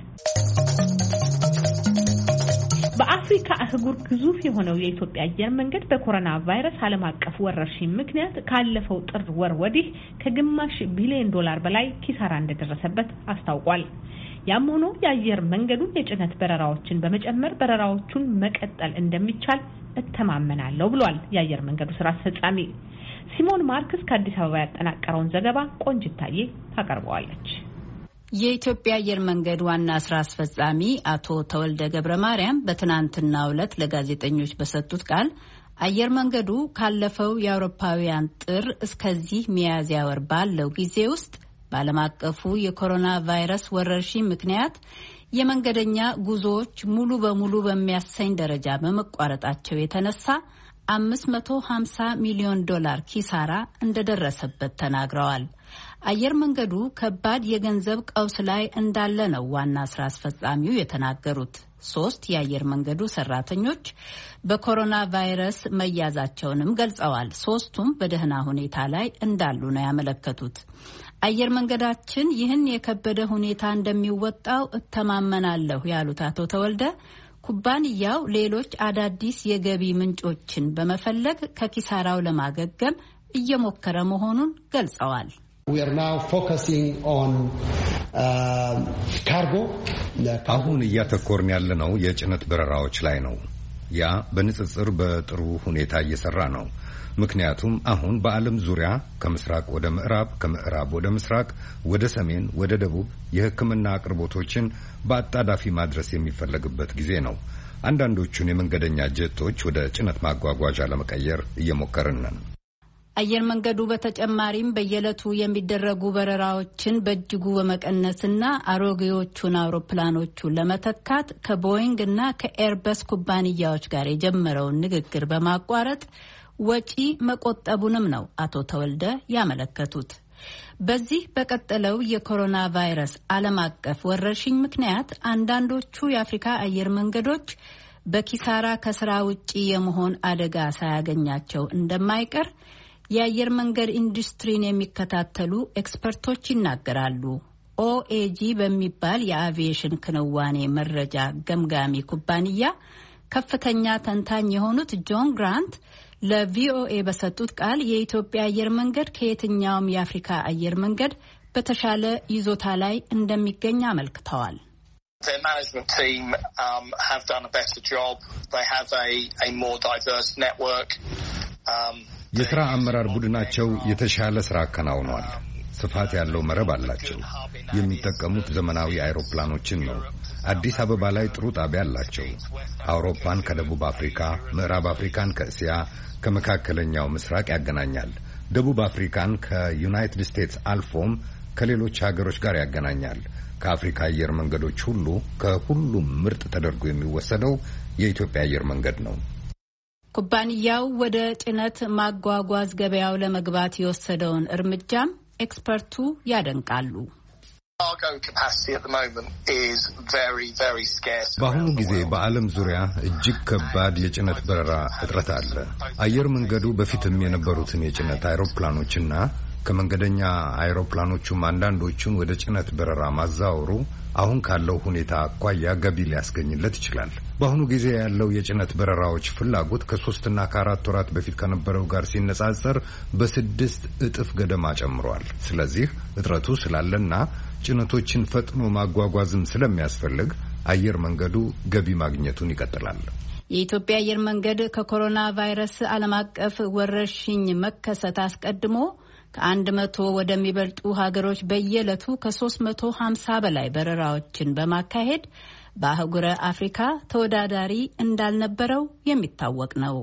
[SPEAKER 1] በአፍሪካ አህጉር ግዙፍ የሆነው የኢትዮጵያ አየር መንገድ በኮሮና ቫይረስ ዓለም አቀፍ ወረርሽኝ ምክንያት ካለፈው ጥር ወር ወዲህ ከግማሽ ቢሊዮን ዶላር በላይ ኪሳራ እንደደረሰበት አስታውቋል። ያም ሆኖ የአየር መንገዱን የጭነት በረራዎችን በመጨመር በረራዎቹን መቀጠል እንደሚቻል እተማመናለሁ ብሏል የአየር መንገዱ ስራ አስፈጻሚ። ሲሞን ማርክስ ከአዲስ አበባ ያጠናቀረውን ዘገባ ቆንጅታዬ ታቀርበዋለች።
[SPEAKER 13] የኢትዮጵያ አየር መንገድ ዋና ስራ አስፈጻሚ አቶ ተወልደ ገብረ ማርያም በትናንትናው ዕለት ለጋዜጠኞች በሰጡት ቃል አየር መንገዱ ካለፈው የአውሮፓውያን ጥር እስከዚህ ሚያዝያ ወር ባለው ጊዜ ውስጥ በዓለም አቀፉ የኮሮና ቫይረስ ወረርሽኝ ምክንያት የመንገደኛ ጉዞዎች ሙሉ በሙሉ በሚያሰኝ ደረጃ በመቋረጣቸው የተነሳ አምስት መቶ ሀምሳ ሚሊዮን ዶላር ኪሳራ እንደደረሰበት ተናግረዋል። አየር መንገዱ ከባድ የገንዘብ ቀውስ ላይ እንዳለ ነው ዋና ስራ አስፈጻሚው የተናገሩት። ሶስት የአየር መንገዱ ሰራተኞች በኮሮና ቫይረስ መያዛቸውንም ገልጸዋል። ሶስቱም በደህና ሁኔታ ላይ እንዳሉ ነው ያመለከቱት። አየር መንገዳችን ይህን የከበደ ሁኔታ እንደሚወጣው እተማመናለሁ ያሉት አቶ ተወልደ ኩባንያው ሌሎች አዳዲስ የገቢ ምንጮችን በመፈለግ ከኪሳራው ለማገገም እየሞከረ መሆኑን ገልጸዋል።
[SPEAKER 14] We are now focusing on uh, cargo.
[SPEAKER 15] አሁን እያተኮርን ያለነው የጭነት በረራዎች ላይ ነው። ያ በንጽጽር በጥሩ ሁኔታ እየሰራ ነው። ምክንያቱም አሁን በዓለም ዙሪያ ከምስራቅ ወደ ምዕራብ፣ ከምዕራብ ወደ ምስራቅ፣ ወደ ሰሜን፣ ወደ ደቡብ የሕክምና አቅርቦቶችን በአጣዳፊ ማድረስ የሚፈለግበት ጊዜ ነው። አንዳንዶቹን የመንገደኛ ጀቶች ወደ ጭነት ማጓጓዣ ለመቀየር እየሞከርን ነን።
[SPEAKER 13] አየር መንገዱ በተጨማሪም በየዕለቱ የሚደረጉ በረራዎችን በእጅጉ በመቀነስና አሮጌዎቹን አውሮፕላኖቹን ለመተካት ከቦይንግ እና ከኤርበስ ኩባንያዎች ጋር የጀመረውን ንግግር በማቋረጥ ወጪ መቆጠቡንም ነው አቶ ተወልደ ያመለከቱት። በዚህ በቀጠለው የኮሮና ቫይረስ ዓለም አቀፍ ወረርሽኝ ምክንያት አንዳንዶቹ የአፍሪካ አየር መንገዶች በኪሳራ ከስራ ውጪ የመሆን አደጋ ሳያገኛቸው እንደማይቀር የአየር መንገድ ኢንዱስትሪን የሚከታተሉ ኤክስፐርቶች ይናገራሉ። ኦኤጂ በሚባል የአቪዬሽን ክንዋኔ መረጃ ገምጋሚ ኩባንያ ከፍተኛ ተንታኝ የሆኑት ጆን ግራንት ለቪኦኤ በሰጡት ቃል የኢትዮጵያ አየር መንገድ ከየትኛውም የአፍሪካ አየር መንገድ በተሻለ ይዞታ ላይ እንደሚገኝ አመልክተዋል።
[SPEAKER 16] Their management team um, have done a better job. They have a, a more diverse network. Um,
[SPEAKER 15] የሥራ አመራር ቡድናቸው የተሻለ ሥራ አከናውኗል። ስፋት ያለው መረብ አላቸው። የሚጠቀሙት ዘመናዊ አይሮፕላኖችን ነው። አዲስ አበባ ላይ ጥሩ ጣቢያ አላቸው። አውሮፓን ከደቡብ አፍሪካ፣ ምዕራብ አፍሪካን ከእስያ፣ ከመካከለኛው ምስራቅ ያገናኛል። ደቡብ አፍሪካን ከዩናይትድ ስቴትስ አልፎም ከሌሎች ሀገሮች ጋር ያገናኛል። ከአፍሪካ አየር መንገዶች ሁሉ ከሁሉም ምርጥ ተደርጎ የሚወሰደው የኢትዮጵያ አየር መንገድ ነው።
[SPEAKER 13] ኩባንያው ወደ ጭነት ማጓጓዝ ገበያው ለመግባት የወሰደውን እርምጃም ኤክስፐርቱ ያደንቃሉ።
[SPEAKER 15] በአሁኑ ጊዜ በዓለም ዙሪያ እጅግ ከባድ የጭነት በረራ እጥረት አለ። አየር መንገዱ በፊትም የነበሩትን የጭነት አይሮፕላኖችና ከመንገደኛ አይሮፕላኖቹም አንዳንዶቹን ወደ ጭነት በረራ ማዛወሩ አሁን ካለው ሁኔታ አኳያ ገቢ ሊያስገኝለት ይችላል። በአሁኑ ጊዜ ያለው የጭነት በረራዎች ፍላጎት ከሶስትና ከአራት ወራት በፊት ከነበረው ጋር ሲነጻጸር በስድስት እጥፍ ገደማ ጨምሯል። ስለዚህ እጥረቱ ስላለና ጭነቶችን ፈጥኖ ማጓጓዝም ስለሚያስፈልግ አየር መንገዱ ገቢ ማግኘቱን ይቀጥላል።
[SPEAKER 13] የኢትዮጵያ አየር መንገድ ከኮሮና ቫይረስ ዓለም አቀፍ ወረርሽኝ መከሰት አስቀድሞ ከአንድ መቶ ወደሚበልጡ ሀገሮች በየዕለቱ ከሶስት መቶ ሀምሳ በላይ በረራዎችን በማካሄድ በአህጉረ አፍሪካ ተወዳዳሪ እንዳልነበረው የሚታወቅ ነው።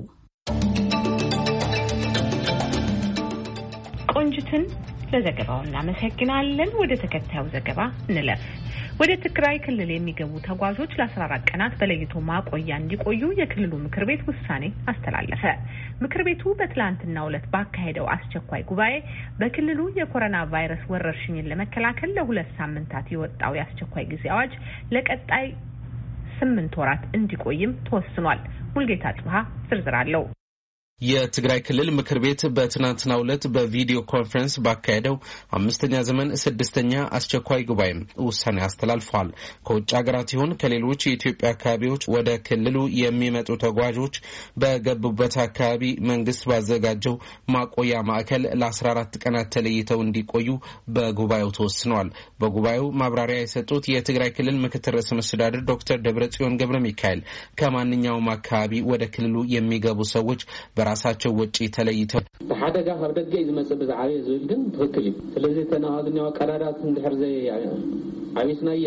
[SPEAKER 1] ቆንጅትን ለዘገባው እናመሰግናለን። ወደ ተከታዩ ዘገባ እንለፍ። ወደ ትግራይ ክልል የሚገቡ ተጓዦች ለአስራ አራት ቀናት በለይቶ ማቆያ እንዲቆዩ የክልሉ ምክር ቤት ውሳኔ አስተላለፈ። ምክር ቤቱ በትላንትናው ዕለት ባካሄደው አስቸኳይ ጉባኤ በክልሉ የኮሮና ቫይረስ ወረርሽኝን ለመከላከል ለሁለት ሳምንታት የወጣው የአስቸኳይ ጊዜ አዋጅ ለቀጣይ ስምንት ወራት እንዲቆይም ተወስኗል። ሙልጌታ ጽብሃ ዝርዝር አለው።
[SPEAKER 17] የትግራይ ክልል ምክር ቤት በትናንትናው ዕለት በቪዲዮ ኮንፈረንስ ባካሄደው አምስተኛ ዘመን ስድስተኛ አስቸኳይ ጉባኤ ውሳኔ አስተላልፏል። ከውጭ ሀገራት ይሁን ከሌሎች የኢትዮጵያ አካባቢዎች ወደ ክልሉ የሚመጡ ተጓዦች በገቡበት አካባቢ መንግስት ባዘጋጀው ማቆያ ማዕከል ለአስራ አራት ቀናት ተለይተው እንዲቆዩ በጉባኤው ተወስኗል። በጉባኤው ማብራሪያ የሰጡት የትግራይ ክልል ምክትል ርዕሰ መስተዳድር ዶክተር ደብረጽዮን ገብረ ሚካኤል ከማንኛውም አካባቢ ወደ ክልሉ የሚገቡ ሰዎች ራሳቸው ወጪ ተለይተው
[SPEAKER 18] ተሐደጋ ካብ ደገ ዝመጽእ ብዛዕበየ ዝብል ግን ትክክል እዩ። ስለዚህ ተናሃዝኛው ቀራራት እንድሕር ዘይ ዓቢስናየን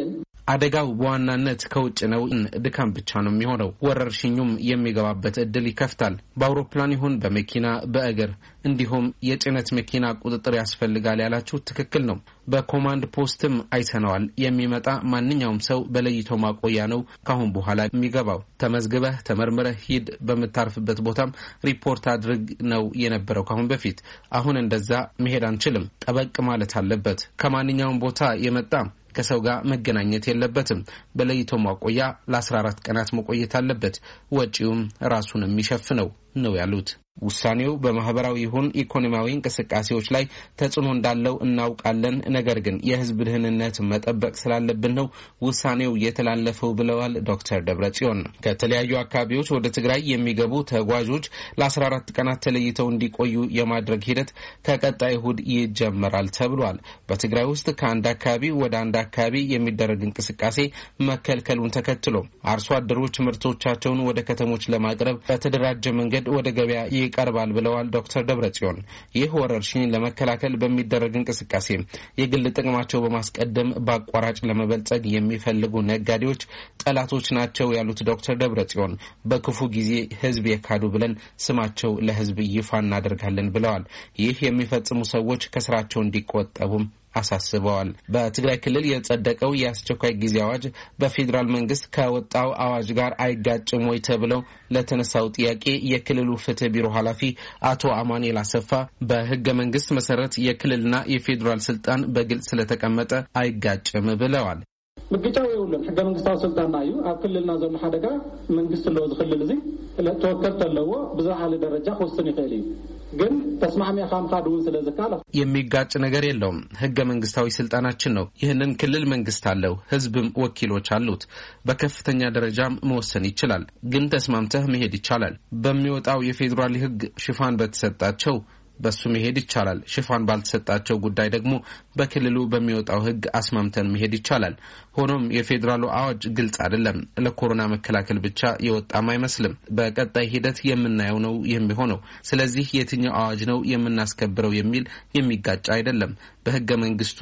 [SPEAKER 17] አደጋው በዋናነት ከውጭ ነው። ድካም ብቻ ነው የሚሆነው። ወረርሽኙም የሚገባበት እድል ይከፍታል። በአውሮፕላን ይሁን በመኪና በእግር እንዲሁም የጭነት መኪና ቁጥጥር ያስፈልጋል ያላችሁ ትክክል ነው። በኮማንድ ፖስትም አይተነዋል። የሚመጣ ማንኛውም ሰው በለይቶ ማቆያ ነው ካሁን በኋላ የሚገባው። ተመዝግበህ ተመርምረህ ሂድ፣ በመታርፍበት ቦታም ሪፖርት አድርግ ነው የነበረው ካሁን በፊት። አሁን እንደዛ መሄድ አንችልም። ጠበቅ ማለት አለበት። ከማንኛውም ቦታ የመጣ ከሰው ጋር መገናኘት የለበትም። በለይቶ ማቆያ ለአስራ አራት ቀናት መቆየት አለበት። ወጪውም ራሱን የሚሸፍነው ነው ያሉት። ውሳኔው በማህበራዊ ይሁን ኢኮኖሚያዊ እንቅስቃሴዎች ላይ ተጽዕኖ እንዳለው እናውቃለን። ነገር ግን የህዝብ ደህንነት መጠበቅ ስላለብን ነው ውሳኔው የተላለፈው ብለዋል ዶክተር ደብረጽዮን። ከተለያዩ አካባቢዎች ወደ ትግራይ የሚገቡ ተጓዦች ለአስራ አራት ቀናት ተለይተው እንዲቆዩ የማድረግ ሂደት ከቀጣይ እሁድ ይጀመራል ተብሏል። በትግራይ ውስጥ ከአንድ አካባቢ ወደ አንድ አካባቢ የሚደረግ እንቅስቃሴ መከልከሉን ተከትሎ አርሶ አደሮች ምርቶቻቸውን ወደ ከተሞች ለማቅረብ በተደራጀ መንገድ ወደ ገበያ ይቀርባል ብለዋል ዶክተር ደብረጽዮን። ይህ ወረርሽኝ ለመከላከል በሚደረግ እንቅስቃሴ የግል ጥቅማቸው በማስቀደም በአቋራጭ ለመበልጸግ የሚፈልጉ ነጋዴዎች ጠላቶች ናቸው ያሉት ዶክተር ደብረጽዮን በክፉ ጊዜ ህዝብ የካዱ ብለን ስማቸው ለህዝብ ይፋ እናደርጋለን ብለዋል። ይህ የሚፈጽሙ ሰዎች ከስራቸው እንዲቆጠቡም አሳስበዋል። በትግራይ ክልል የጸደቀው የአስቸኳይ ጊዜ አዋጅ በፌዴራል መንግስት ከወጣው አዋጅ ጋር አይጋጭም ወይ ተብለው ለተነሳው ጥያቄ የክልሉ ፍትህ ቢሮ ኃላፊ አቶ አማኑኤል አሰፋ በህገ መንግስት መሰረት የክልልና የፌዴራል ስልጣን በግልጽ ስለተቀመጠ አይጋጭም ብለዋል።
[SPEAKER 18] ምግጫው ይውልን ህገ መንግስታዊ ስልጣንና እዩ ኣብ ክልልና ዘሎ ሓደጋ መንግስት ለው ዝክልል እዚ ተወከልት ኣለዎ ብዝሓለ ደረጃ ክወስን ይኽእል እዩ ግን ተስማዕሚያ ካምካዱ ስለዝካለ
[SPEAKER 17] የሚጋጭ ነገር የለውም። ህገ መንግስታዊ ስልጣናችን ነው። ይህንን ክልል መንግስት አለው፣ ህዝብም ወኪሎች አሉት። በከፍተኛ ደረጃም መወሰን ይችላል። ግን ተስማምተህ መሄድ ይቻላል። በሚወጣው የፌዴራል ህግ ሽፋን በተሰጣቸው በሱ መሄድ ይቻላል። ሽፋን ባልተሰጣቸው ጉዳይ ደግሞ በክልሉ በሚወጣው ህግ አስማምተን መሄድ ይቻላል። ሆኖም የፌዴራሉ አዋጅ ግልጽ አይደለም። ለኮሮና መከላከል ብቻ የወጣም አይመስልም። በቀጣይ ሂደት የምናየው ነው የሚሆነው። ስለዚህ የትኛው አዋጅ ነው የምናስከብረው የሚል የሚጋጭ አይደለም። በህገ መንግስቱ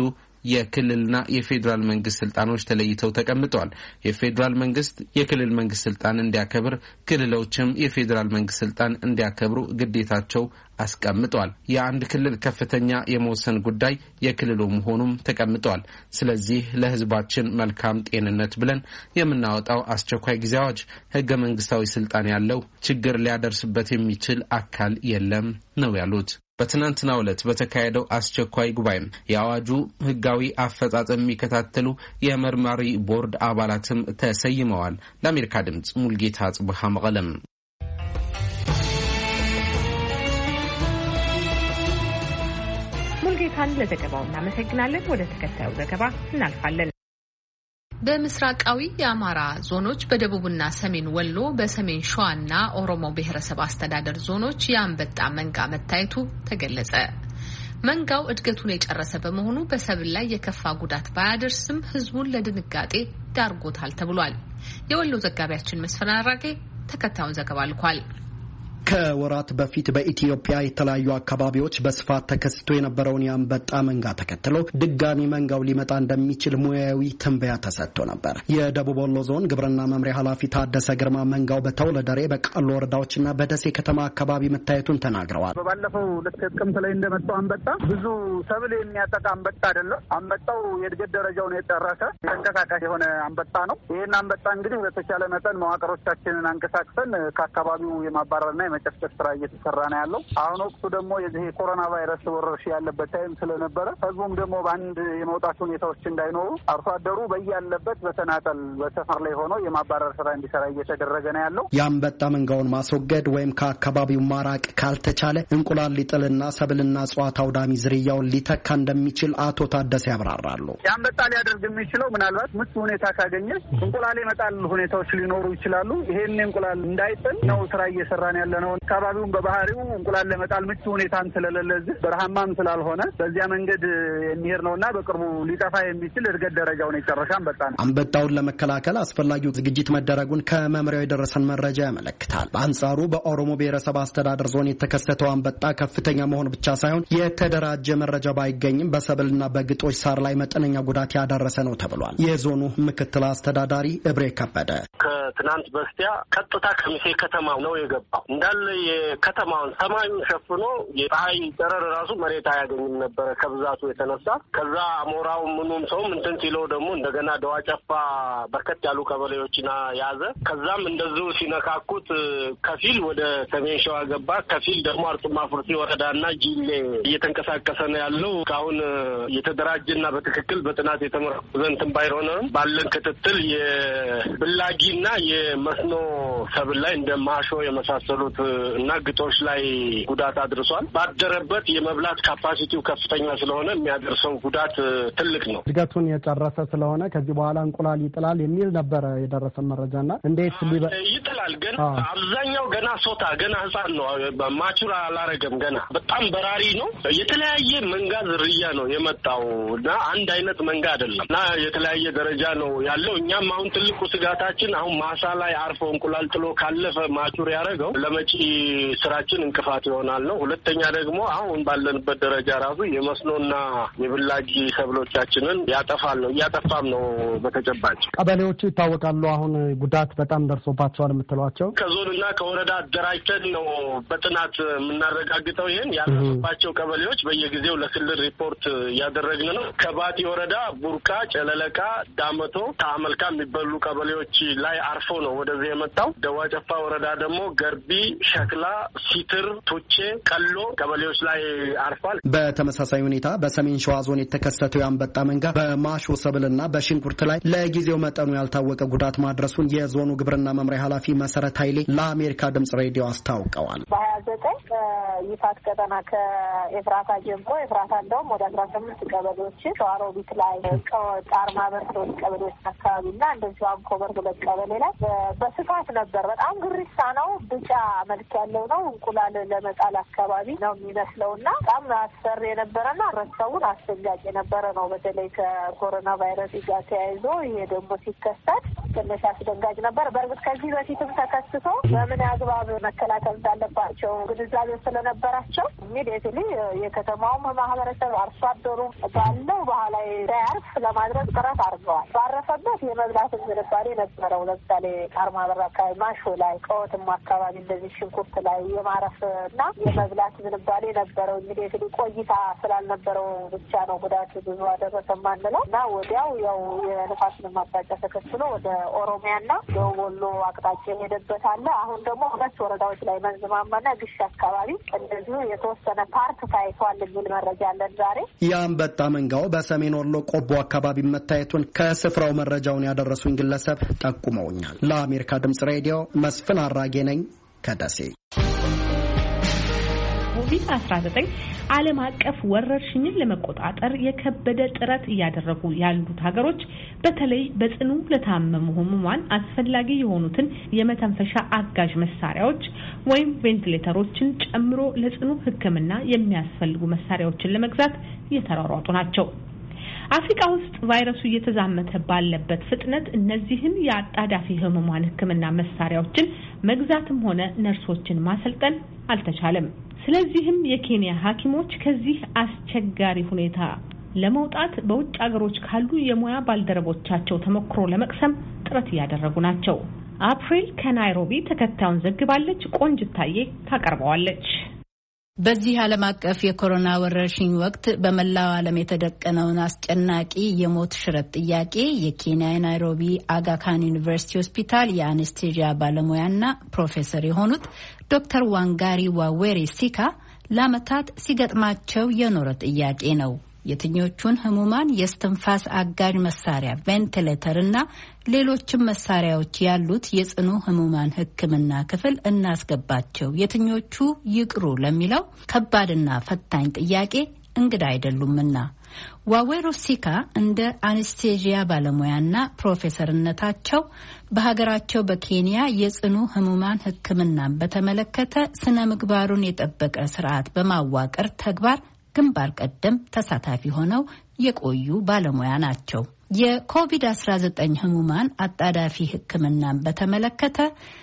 [SPEAKER 17] የክልልና የፌዴራል መንግስት ስልጣኖች ተለይተው ተቀምጠዋል። የፌዴራል መንግስት የክልል መንግስት ስልጣን እንዲያከብር፣ ክልሎችም የፌዴራል መንግስት ስልጣን እንዲያከብሩ ግዴታቸው አስቀምጠዋል። የአንድ ክልል ከፍተኛ የመወሰን ጉዳይ የክልሉ መሆኑም ተቀምጠዋል። ስለዚህ ለህዝባችን መልካም ጤንነት ብለን የምናወጣው አስቸኳይ ጊዜ አዋጅ ህገ መንግስታዊ ስልጣን ያለው ችግር ሊያደርስበት የሚችል አካል የለም ነው ያሉት። በትናንትናው ዕለት በተካሄደው አስቸኳይ ጉባኤም የአዋጁ ህጋዊ አፈጻጸም የሚከታተሉ የመርማሪ ቦርድ አባላትም ተሰይመዋል። ለአሜሪካ ድምጽ ሙልጌታ ጽብሃ መቀለም።
[SPEAKER 1] ሙልጌታን ለዘገባው እናመሰግናለን። ወደ ተከታዩ ዘገባ እናልፋለን። በምስራቃዊ የአማራ ዞኖች በደቡብና ሰሜን ወሎ በሰሜን ሸዋና ኦሮሞ ብሔረሰብ አስተዳደር ዞኖች የአንበጣ መንጋ መታየቱ ተገለጸ። መንጋው እድገቱን የጨረሰ በመሆኑ በሰብል ላይ የከፋ ጉዳት ባያደርስም ህዝቡን ለድንጋጤ ዳርጎታል ተብሏል። የወሎ ዘጋቢያችን መስፍን አራጌ ተከታዩን ዘገባ ልኳል።
[SPEAKER 19] ከወራት በፊት በኢትዮጵያ የተለያዩ አካባቢዎች በስፋት ተከስቶ የነበረውን የአንበጣ መንጋ ተከትሎ ድጋሚ መንጋው ሊመጣ እንደሚችል ሙያዊ ትንበያ ተሰጥቶ ነበር። የደቡብ ወሎ ዞን ግብርና መምሪያ ኃላፊ ታደሰ ግርማ መንጋው በተውለደሬ በቃሉ ወረዳዎችና በደሴ ከተማ አካባቢ መታየቱን ተናግረዋል።
[SPEAKER 20] ባለፈው ጥቅምት ላይ እንደመጣው አንበጣ ብዙ ሰብል የሚያጠቃ አንበጣ አይደለም። አንበጣው የእድገት ደረጃውን የጨረሰ ተንቀሳቃሽ የሆነ አንበጣ ነው። ይህን አንበጣ እንግዲህ በተቻለ መጠን መዋቅሮቻችንን አንቀሳቅሰን ከአካባቢው የማባረርና መጨፍጨፍ ስራ እየተሰራ ነው ያለው። አሁን ወቅቱ ደግሞ የዚህ የኮሮና ቫይረስ ወረርሽኝ ያለበት ታይም ስለነበረ ህዝቡም ደግሞ በአንድ የመውጣት ሁኔታዎች እንዳይኖሩ አርሶ አደሩ በያለበት በተናጠል በሰፈር ላይ ሆኖ የማባረር ስራ እንዲሰራ እየተደረገ ነው ያለው።
[SPEAKER 19] የአንበጣ መንጋውን ማስወገድ ወይም ከአካባቢው ማራቅ ካልተቻለ እንቁላል ሊጥልና ሰብልና እጽዋት አውዳሚ ዝርያውን ሊተካ እንደሚችል አቶ ታደሰ ያብራራሉ።
[SPEAKER 20] የአንበጣ ሊያደርግ የሚችለው ምናልባት ምቹ ሁኔታ ካገኘ እንቁላል የመጣል ሁኔታዎች ሊኖሩ ይችላሉ። ይሄን እንቁላል እንዳይጥል ነው ስራ እየሰራን ያለ ነው። አካባቢውን በባህሪው እንቁላል ለመጣል ምቹ ሁኔታን ስለሌለ በረሃማም ስላልሆነ በዚያ መንገድ የሚሄድ ነውና በቅርቡ ሊጠፋ የሚችል እድገት ደረጃውን የጨረሰ አንበጣ ነው።
[SPEAKER 19] አንበጣውን ለመከላከል አስፈላጊው ዝግጅት መደረጉን ከመምሪያው የደረሰን መረጃ ያመለክታል። በአንጻሩ በኦሮሞ ብሔረሰብ አስተዳደር ዞን የተከሰተው አንበጣ ከፍተኛ መሆን ብቻ ሳይሆን የተደራጀ መረጃ ባይገኝም በሰብልና በግጦሽ ሳር ላይ መጠነኛ ጉዳት ያደረሰ ነው ተብሏል። የዞኑ ምክትል አስተዳዳሪ እብሬ ከበደ
[SPEAKER 21] ከትናንት በስቲያ ቀጥታ ከሚሴ ከተማ ነው የገባው። እንዳለ የከተማውን ሰማዩን ሸፍኖ የፀሐይ ጨረር ራሱ መሬት አያገኝም ነበር ከብዛቱ የተነሳ። ከዛ አሞራው ምኑም ሰው እንትን ሲለው ደግሞ እንደገና ደዋ ጨፋ በርከት ያሉ ቀበሌዎችና ያዘ። ከዛም እንደዚሁ ሲነካኩት ከፊል ወደ ሰሜን ሸዋ ገባ፣ ከፊል ደግሞ አርጡማ ፉርሲ ወረዳና ጂሌ እየተንቀሳቀሰ ነው ያለው። ካሁን የተደራጀና በትክክል በጥናት የተመረኮዘ እንትን ባይሆንም ባለን ክትትል የብላጊና የመስኖ ሰብል ላይ እንደ ማሾ የመሳሰሉት እና ግጦሽ ላይ ጉዳት አድርሷል። ባደረበት የመብላት ካፓሲቲው ከፍተኛ ስለሆነ የሚያደርሰው ጉዳት ትልቅ ነው።
[SPEAKER 22] እድገቱን የጨረሰ ስለሆነ ከዚህ በኋላ እንቁላል ይጥላል የሚል ነበረ የደረሰን መረጃና እንዴት
[SPEAKER 21] ይጥላል? ግን አብዛኛው ገና ሶታ ገና ህፃን ነው። ማቹር አላረገም። ገና በጣም በራሪ ነው። የተለያየ መንጋ ዝርያ ነው የመጣው እና አንድ አይነት መንጋ አይደለም እና የተለያየ ደረጃ ነው ያለው። እኛም አሁን ትልቁ ስጋታችን አሁን ማሳ ላይ አርፎ እንቁላል ጥሎ ካለፈ ማቹር ያደረገው ለመጪ ስራችን እንቅፋት ይሆናል ነው። ሁለተኛ ደግሞ አሁን ባለንበት ደረጃ ራሱ የመስኖና የብላጊ ሰብሎቻችንን ያጠፋል ነው እያጠፋም ነው። በተጨባጭ
[SPEAKER 22] ቀበሌዎቹ ይታወቃሉ። አሁን ጉዳት በጣም ደርሶባቸዋል የምትሏቸው
[SPEAKER 21] ከዞንና ከወረዳ አደራጅተን ነው በጥናት የምናረጋግጠው። ይሄን ያለባቸው ቀበሌዎች በየጊዜው ለክልል ሪፖርት እያደረግን ነው። ከባቲ ወረዳ ቡርቃ፣ ጨለለቃ፣ ዳመቶ፣ ታመልካ የሚበሉ ቀበሌዎች ላይ አርፎ ነው ወደዚህ የመጣው። ደዋ ጨፋ ወረዳ ደግሞ ገርቢ፣ ሸክላ፣ ሲትር፣ ቱቼ፣ ቀሎ ቀበሌዎች ላይ አርፏል።
[SPEAKER 19] በተመሳሳይ ሁኔታ በሰሜን ሸዋ ዞን የተከሰተው የአንበጣ መንጋ በማሾ ሰብልና በሽንኩርት ላይ ለጊዜው መጠኑ ያልታወቀ ጉዳት ማድረሱን የዞኑ ግብርና መምሪያ ኃላፊ መሰረት ኃይሌ ለአሜሪካ ድምጽ ሬዲዮ አስታውቀዋል።
[SPEAKER 23] በሀያ ዘጠኝ ይፋት ቀጠና ከኤፍራታ ጀምሮ ኤፍራታ እንደውም ወደ አስራ ስምንት ቀበሌዎችን ሸዋሮቢት ላይ ጣርማ በርሶች ቀበሌዎች አካባቢና እንደዚሁ አንኮበር ሁለት ቀበሌ ላይ በስፋት ነበር። በጣም ግሪሳ ነው። ብጫ መልክ ያለው ነው። እንቁላል ለመጣል አካባቢ ነው የሚመስለውና በጣም አስፈሪ የነበረና ህብረተሰቡን አስደንጋጭ የነበረ ነው። በተለይ ከኮሮና ቫይረስ ጋር ተያይዞ ይሄ ደግሞ ሲከሰት ትንሽ አስደንጋጭ ነበር። በእርግጥ ከዚህ በፊትም ተከስቶ በምን አግባብ መከላከል እንዳለባቸው ግንዛቤ ስለነበራቸው ኢሚዲየትሊ የከተማውም ማህበረሰብ አርሶ አደሩ ባለው ባህላዊ ዳያርፍ ለማድረግ ጥረት አድርገዋል። ባረፈበት የመብላት ዝንባሌ ነበረው። ለምሳሌ ጣርማ በር አካባቢ፣ ማሾ ላይ፣ ቀወትም አካባቢ እንደዚህ ሽንኩርት ላይ የማረፍ እና የመብላት ዝንባሌ ነበረው። ኢሚዲየትሊ ቆይታ ስላልነበረው ብቻ ነው ጉዳት ብዙ አደረሰ ማንለው እና ወዲያው ያው የንፋስን አቅጣጫ ተከትሎ ወደ ኦሮሚያና ደቡብ ወሎ አቅጣጫ የሄደበት አለ። አሁን ደግሞ ሁለት ወረዳዎች ላይ መንዝማማና ግሽ አካባቢ እንደዚሁ የተወሰነ ፓርት ታይቷል የሚል መረጃ አለን ዛሬ።
[SPEAKER 19] የአንበጣ መንጋው በሰሜን ወሎ ቆቦ አካባቢ መታየቱን ከስፍራው መረጃውን ያደረሱኝ ግለሰብ ጠቁመውኛል። ለአሜሪካ ድምጽ ሬዲዮ መስፍን አራጌ ነኝ ከደሴ።
[SPEAKER 1] ኮቪድ አስራ ዘጠኝ ዓለም አቀፍ ወረርሽኝን ለመቆጣጠር የከበደ ጥረት እያደረጉ ያሉት ሀገሮች በተለይ በጽኑ ለታመሙ ህሙማን አስፈላጊ የሆኑትን የመተንፈሻ አጋዥ መሳሪያዎች ወይም ቬንቲሌተሮችን ጨምሮ ለጽኑ ሕክምና የሚያስፈልጉ መሳሪያዎችን ለመግዛት እየተሯሯጡ ናቸው። አፍሪካ ውስጥ ቫይረሱ እየተዛመተ ባለበት ፍጥነት እነዚህን የአጣዳፊ ህሙማን ሕክምና መሳሪያዎችን መግዛትም ሆነ ነርሶችን ማሰልጠን አልተቻለም። ስለዚህም የኬንያ ሐኪሞች ከዚህ አስቸጋሪ ሁኔታ ለመውጣት በውጭ ሀገሮች ካሉ የሙያ ባልደረቦቻቸው ተሞክሮ ለመቅሰም ጥረት እያደረጉ ናቸው። አፕሪል ከናይሮቢ ተከታዩን ዘግባለች። ቆንጅታዬ ታቀርበዋለች።
[SPEAKER 13] በዚህ ዓለም አቀፍ የኮሮና ወረርሽኝ ወቅት በመላው ዓለም የተደቀነውን አስጨናቂ የሞት ሽረት ጥያቄ የኬንያ ናይሮቢ አጋ ካን ዩኒቨርሲቲ ሆስፒታል የአኔስቴዥያ ባለሙያና ፕሮፌሰር የሆኑት ዶክተር ዋንጋሪ ዋዌሪ ሲካ ለዓመታት ሲገጥማቸው የኖረ ጥያቄ ነው። የትኞቹን ህሙማን የስትንፋስ አጋዥ መሳሪያ ቬንቲሌተር እና ሌሎችም መሳሪያዎች ያሉት የጽኑ ህሙማን ሕክምና ክፍል እናስገባቸው፣ የትኞቹ ይቅሩ ለሚለው ከባድና ፈታኝ ጥያቄ እንግዳ አይደሉምና ዋዌሮ ሲካ እንደ አነስቴዥያ ባለሙያና ፕሮፌሰርነታቸው በሀገራቸው በኬንያ የጽኑ ህሙማን ሕክምናን በተመለከተ ስነ ምግባሩን የጠበቀ ስርዓት በማዋቀር ተግባር ግንባር ቀደም ተሳታፊ ሆነው የቆዩ ባለሙያ ናቸው። የኮቪድ አስራ ዘጠኝ ህሙማን አጣዳፊ ሕክምናን በተመለከተ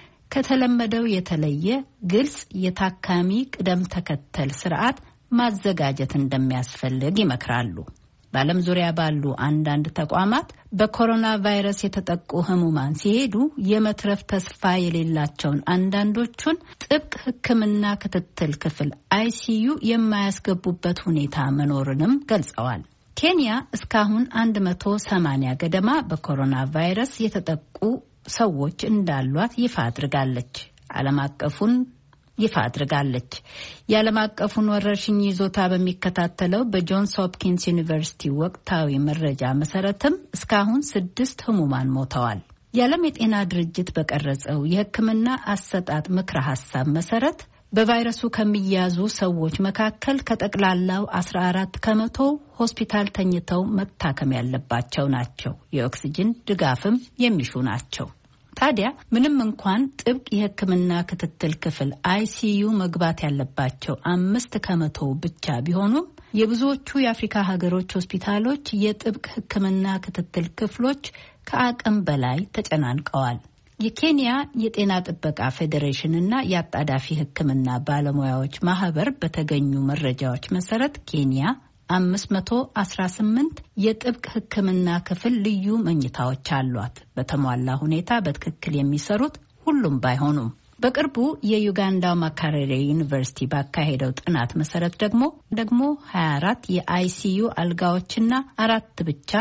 [SPEAKER 13] ከተለመደው የተለየ ግልጽ የታካሚ ቅደም ተከተል ስርዓት ማዘጋጀት እንደሚያስፈልግ ይመክራሉ። በዓለም ዙሪያ ባሉ አንዳንድ ተቋማት በኮሮና ቫይረስ የተጠቁ ህሙማን ሲሄዱ የመትረፍ ተስፋ የሌላቸውን አንዳንዶቹን ጥብቅ ሕክምና ክትትል ክፍል አይሲዩ የማያስገቡበት ሁኔታ መኖርንም ገልጸዋል። ኬንያ እስካሁን አንድ መቶ ሰማንያ ገደማ በኮሮና ቫይረስ የተጠቁ ሰዎች እንዳሏት ይፋ አድርጋለች። ዓለም አቀፉን ይፋ አድርጋለች። የዓለም አቀፉን ወረርሽኝ ይዞታ በሚከታተለው በጆንስ ሆፕኪንስ ዩኒቨርሲቲ ወቅታዊ መረጃ መሰረትም እስካሁን ስድስት ህሙማን ሞተዋል። የዓለም የጤና ድርጅት በቀረጸው የሕክምና አሰጣጥ ምክረ ሀሳብ መሰረት በቫይረሱ ከሚያዙ ሰዎች መካከል ከጠቅላላው አስራ አራት ከመቶ ሆስፒታል ተኝተው መታከም ያለባቸው ናቸው። የኦክሲጅን ድጋፍም የሚሹ ናቸው። ታዲያ ምንም እንኳን ጥብቅ የሕክምና ክትትል ክፍል አይሲዩ መግባት ያለባቸው አምስት ከመቶ ብቻ ቢሆኑም የብዙዎቹ የአፍሪካ ሀገሮች ሆስፒታሎች የጥብቅ ሕክምና ክትትል ክፍሎች ከአቅም በላይ ተጨናንቀዋል። የኬንያ የጤና ጥበቃ ፌዴሬሽን እና የአጣዳፊ ሕክምና ባለሙያዎች ማህበር በተገኙ መረጃዎች መሰረት ኬንያ አምስት መቶ አስራ ስምንት የጥብቅ ሕክምና ክፍል ልዩ መኝታዎች አሏት። በተሟላ ሁኔታ በትክክል የሚሰሩት ሁሉም ባይሆኑም በቅርቡ የዩጋንዳው ማካሬሬ ዩኒቨርሲቲ ባካሄደው ጥናት መሰረት ደግሞ ደግሞ ሀያ አራት የአይሲዩ አልጋዎችና አራት ብቻ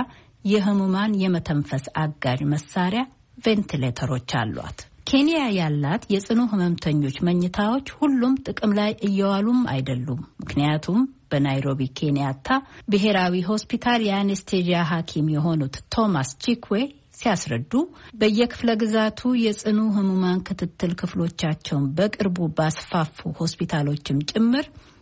[SPEAKER 13] የህሙማን የመተንፈስ አጋዥ መሳሪያ ቬንቲሌተሮች አሏት። ኬንያ ያላት የጽኑ ህመምተኞች መኝታዎች ሁሉም ጥቅም ላይ እየዋሉም አይደሉም። ምክንያቱም በናይሮቢ ኬንያታ ብሔራዊ ሆስፒታል የአኔስቴዥያ ሐኪም የሆኑት ቶማስ ቺክዌ ሲያስረዱ በየክፍለ ግዛቱ የጽኑ ህሙማን ክትትል ክፍሎቻቸውን በቅርቡ ባስፋፉ ሆስፒታሎችም ጭምር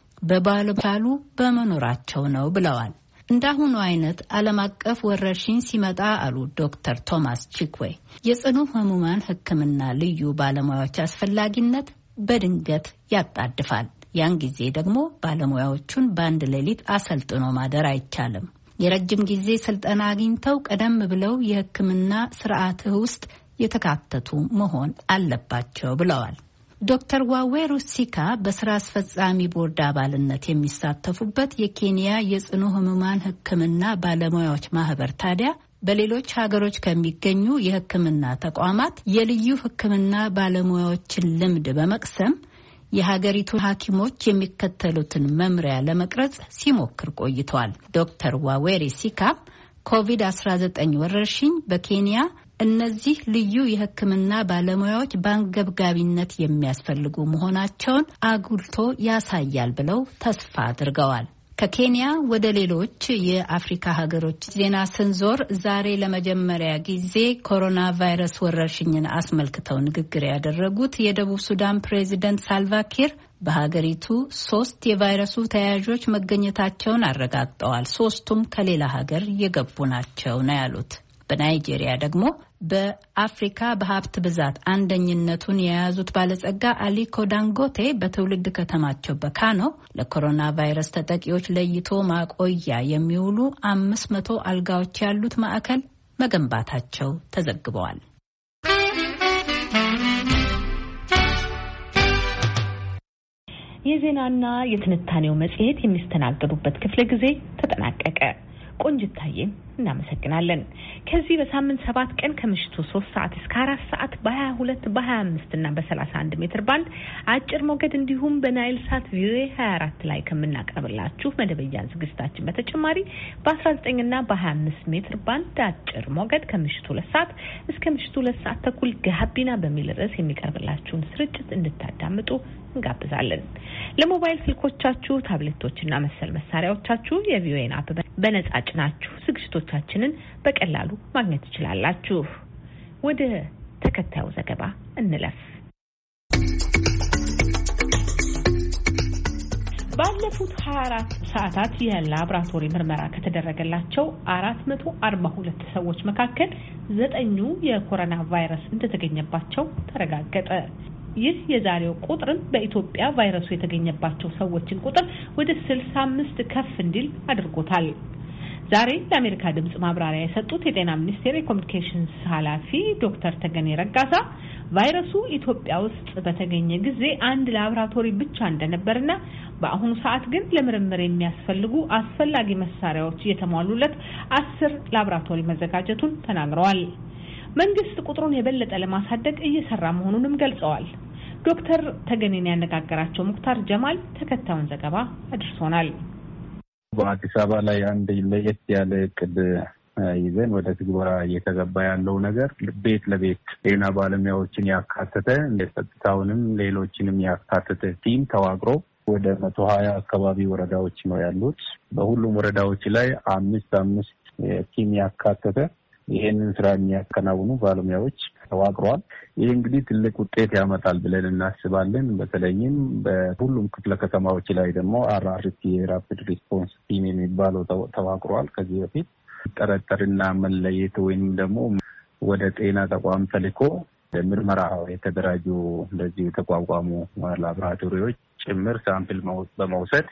[SPEAKER 13] በባለሙያሉ በመኖራቸው ነው ብለዋል። እንዳሁኑ አይነት ዓለም አቀፍ ወረርሽኝ ሲመጣ አሉ ዶክተር ቶማስ ቺክዌ የጽኑ ህሙማን ሕክምና ልዩ ባለሙያዎች አስፈላጊነት በድንገት ያጣድፋል። ያን ጊዜ ደግሞ ባለሙያዎቹን በአንድ ሌሊት አሰልጥኖ ማደር አይቻልም። የረጅም ጊዜ ስልጠና አግኝተው ቀደም ብለው የሕክምና ስርዓት ውስጥ የተካተቱ መሆን አለባቸው ብለዋል። ዶክተር ዋዌሩ ሲካ በስራ አስፈጻሚ ቦርድ አባልነት የሚሳተፉበት የኬንያ የጽኑ ህሙማን ሕክምና ባለሙያዎች ማህበር ታዲያ በሌሎች ሀገሮች ከሚገኙ የሕክምና ተቋማት የልዩ ሕክምና ባለሙያዎችን ልምድ በመቅሰም የሀገሪቱ ሐኪሞች የሚከተሉትን መምሪያ ለመቅረጽ ሲሞክር ቆይቷል። ዶክተር ዋዌሪ ሲካ ኮቪድ አስራ ዘጠኝ ወረርሽኝ በኬንያ እነዚህ ልዩ የሕክምና ባለሙያዎች በአንገብጋቢነት የሚያስፈልጉ መሆናቸውን አጉልቶ ያሳያል ብለው ተስፋ አድርገዋል። ከኬንያ ወደ ሌሎች የአፍሪካ ሀገሮች ዜና ስንዞር ዛሬ ለመጀመሪያ ጊዜ ኮሮና ቫይረስ ወረርሽኝን አስመልክተው ንግግር ያደረጉት የደቡብ ሱዳን ፕሬዚደንት ሳልቫኪር በሀገሪቱ ሶስት የቫይረሱ ተያያዦች መገኘታቸውን አረጋግጠዋል። ሶስቱም ከሌላ ሀገር የገቡ ናቸው ነው ያሉት። በናይጄሪያ ደግሞ በአፍሪካ በሀብት ብዛት አንደኝነቱን የያዙት ባለጸጋ አሊኮ ዳንጎቴ በትውልድ ከተማቸው በካኖ ለኮሮና ቫይረስ ተጠቂዎች ለይቶ ማቆያ የሚውሉ አምስት መቶ አልጋዎች ያሉት ማዕከል መገንባታቸው ተዘግበዋል።
[SPEAKER 1] የዜናና የትንታኔው መጽሔት የሚስተናገዱበት ክፍለ ጊዜ ተጠናቀቀ። ቆንጅታዬም እናመሰግናለን። ከዚህ በሳምንት ሰባት ቀን ከምሽቱ ሶስት ሰዓት እስከ አራት ሰዓት በሀያ ሁለት በሀያ አምስት እና በሰላሳ አንድ ሜትር ባንድ አጭር ሞገድ እንዲሁም በናይል ሳት ቪኦኤ ሀያ አራት ላይ ከምናቀርብላችሁ መደበኛ ዝግጅታችን በተጨማሪ በአስራ ዘጠኝ እና በሀያ አምስት ሜትር ባንድ አጭር ሞገድ ከምሽቱ ሁለት ሰዓት እስከ ምሽቱ ሁለት ሰዓት ተኩል ጋቢና በሚል ርዕስ የሚቀርብላችሁን ስርጭት እንድታዳምጡ እንጋብዛለን። ለሞባይል ስልኮቻችሁ፣ ታብሌቶችና መሰል መሳሪያዎቻችሁ የቪኦኤን አፕ በነጻ ጭናችሁ ዝግጅቶቻችንን በቀላሉ ማግኘት ትችላላችሁ። ወደ ተከታዩ ዘገባ እንለፍ። ባለ ባለፉት ሀያ አራት ሰዓታት የላብራቶሪ ምርመራ ከተደረገላቸው አራት መቶ አርባ ሁለት ሰዎች መካከል ዘጠኙ የኮሮና ቫይረስ እንደተገኘባቸው ተረጋገጠ። ይህ የዛሬው ቁጥርም በኢትዮጵያ ቫይረሱ የተገኘባቸው ሰዎችን ቁጥር ወደ ስልሳ አምስት ከፍ እንዲል አድርጎታል። ዛሬ ለአሜሪካ ድምጽ ማብራሪያ የሰጡት የጤና ሚኒስቴር የኮሚኒኬሽንስ ኃላፊ ዶክተር ተገኔ ረጋሳ ቫይረሱ ኢትዮጵያ ውስጥ በተገኘ ጊዜ አንድ ላብራቶሪ ብቻ እንደነበርና በአሁኑ ሰዓት ግን ለምርምር የሚያስፈልጉ አስፈላጊ መሳሪያዎች የተሟሉለት አስር ላብራቶሪ መዘጋጀቱን ተናግረዋል። መንግስት ቁጥሩን የበለጠ ለማሳደግ እየሰራ መሆኑንም ገልጸዋል። ዶክተር ተገኔን ያነጋገራቸው ሙክታር ጀማል ተከታዩን ዘገባ አድርሶናል።
[SPEAKER 2] በአዲስ አበባ ላይ አንድ ለየት ያለ እቅድ ይዘን ወደ ትግበራ እየተገባ ያለው ነገር ቤት ለቤት ጤና ባለሙያዎችን ያካተተ የጸጥታውንም ሌሎችንም ያካተተ ቲም ተዋቅሮ ወደ መቶ ሀያ አካባቢ ወረዳዎች ነው ያሉት። በሁሉም ወረዳዎች ላይ አምስት አምስት ቲም ያካተተ ይሄንን ስራ የሚያከናውኑ ባለሙያዎች ተዋቅረዋል። ይህ እንግዲህ ትልቅ ውጤት ያመጣል ብለን እናስባለን። በተለይም በሁሉም ክፍለ ከተማዎች ላይ ደግሞ አርአርቲ ራፒድ ሪስፖንስ ቲም የሚባለው ተዋቅሯል። ከዚህ በፊት ጠረጠርና መለየት ወይም ደግሞ ወደ ጤና ተቋም ተልኮ ምርመራ የተደራጁ እንደዚህ የተቋቋሙ ላቦራቶሪዎች ጭምር ሳምፕል በመውሰድ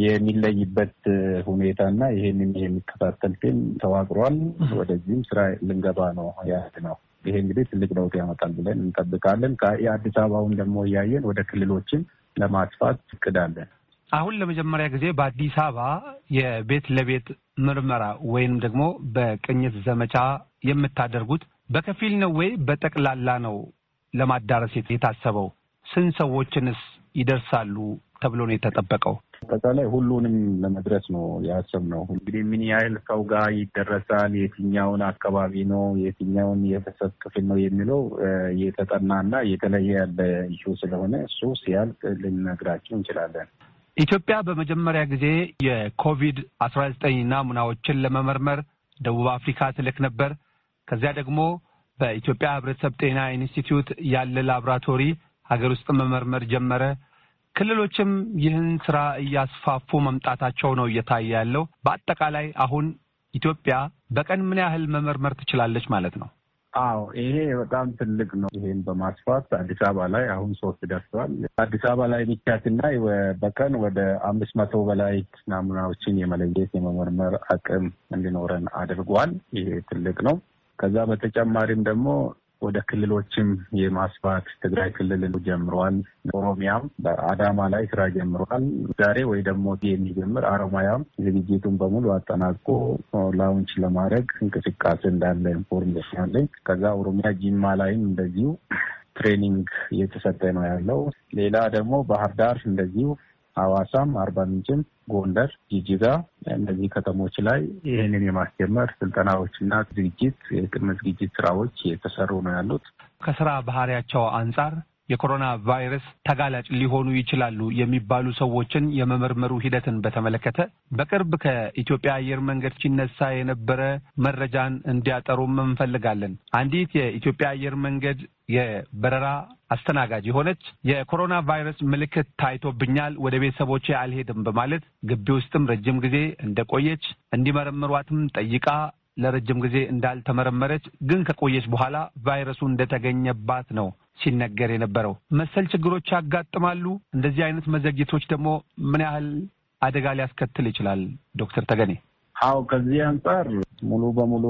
[SPEAKER 2] የሚለይበት ሁኔታና ይሄንን የሚከታተል ቲም ተዋቅሯል። ወደዚህም ስራ ልንገባ ነው ያለ ነው። ይሄ እንግዲህ ትልቅ ለውጥ ያመጣል ብለን እንጠብቃለን። የአዲስ አበባውን ደግሞ እያየን ወደ ክልሎችን ለማስፋት እቅዳለን።
[SPEAKER 4] አሁን ለመጀመሪያ ጊዜ በአዲስ አበባ የቤት ለቤት ምርመራ ወይም ደግሞ በቅኝት ዘመቻ የምታደርጉት በከፊል ነው ወይ በጠቅላላ ነው ለማዳረስ የታሰበው? ስንት ሰዎችንስ ይደርሳሉ ተብሎ ነው የተጠበቀው?
[SPEAKER 2] አጠቃላይ ሁሉንም ለመድረስ ነው ያሰብነው። እንግዲህ ምን ያህል ሰው ጋር ይደረሳል፣ የትኛውን አካባቢ ነው፣ የትኛውን የህብረተሰብ ክፍል ነው የሚለው እየተጠናና እየተለየ ያለ ኢሹ ስለሆነ እሱ ሲያልቅ ልንነግራችሁ እንችላለን።
[SPEAKER 4] ኢትዮጵያ በመጀመሪያ ጊዜ የኮቪድ አስራ ዘጠኝ ናሙናዎችን ለመመርመር ደቡብ አፍሪካ ትልክ ነበር። ከዚያ ደግሞ በኢትዮጵያ ህብረተሰብ ጤና ኢንስቲትዩት ያለ ላቦራቶሪ ሀገር ውስጥ መመርመር ጀመረ። ክልሎችም ይህን ስራ እያስፋፉ መምጣታቸው ነው እየታየ ያለው። በአጠቃላይ አሁን ኢትዮጵያ በቀን ምን ያህል መመርመር ትችላለች ማለት ነው?
[SPEAKER 2] አዎ ይሄ በጣም ትልቅ ነው። ይሄን በማስፋት አዲስ አበባ ላይ አሁን ሶስት ደርሷል። አዲስ አበባ ላይ ብቻ ስናይ በቀን ወደ አምስት መቶ በላይ ናሙናዎችን የመለየት የመመርመር አቅም እንዲኖረን አድርጓል። ይሄ ትልቅ ነው። ከዛ በተጨማሪም ደግሞ ወደ ክልሎችም የማስፋት ትግራይ ክልል ጀምሯል። ኦሮሚያም በአዳማ ላይ ስራ ጀምሯል። ዛሬ ወይ ደግሞ የሚጀምር ኦሮሚያም ዝግጅቱን በሙሉ አጠናቆ ላውንች ለማድረግ እንቅስቃሴ እንዳለ ኢንፎርሜሽን አለኝ። ከዛ ኦሮሚያ ጂማ ላይም እንደዚሁ ትሬኒንግ እየተሰጠ ነው ያለው። ሌላ ደግሞ ባህር ዳር እንደዚሁ፣ ሐዋሳም፣ አርባ ምንጭም፣ ጎንደር፣ ጂጂጋ እነዚህ ከተሞች ላይ ይህንን የማስጀመር ስልጠናዎችና ዝግጅት የቅድመ ዝግጅት ስራዎች እየተሰሩ ነው ያሉት።
[SPEAKER 4] ከስራ ባህሪያቸው አንጻር የኮሮና ቫይረስ ተጋላጭ ሊሆኑ ይችላሉ የሚባሉ ሰዎችን የመመርመሩ ሂደትን በተመለከተ በቅርብ ከኢትዮጵያ አየር መንገድ ሲነሳ የነበረ መረጃን እንዲያጠሩም እንፈልጋለን። አንዲት የኢትዮጵያ አየር መንገድ የበረራ አስተናጋጅ የሆነች የኮሮና ቫይረስ ምልክት ታይቶብኛል፣ ወደ ቤተሰቦቼ አልሄድም በማለት ግቢ ውስጥም ረጅም ጊዜ እንደቆየች እንዲመረምሯትም ጠይቃ ለረጅም ጊዜ እንዳልተመረመረች ግን ከቆየች በኋላ ቫይረሱ እንደተገኘባት ነው ሲነገር የነበረው። መሰል ችግሮች ያጋጥማሉ። እንደዚህ አይነት መዘግየቶች ደግሞ ምን ያህል አደጋ ሊያስከትል ይችላል? ዶክተር ተገኔ።
[SPEAKER 2] አዎ ከዚህ አንጻር ሙሉ በሙሉ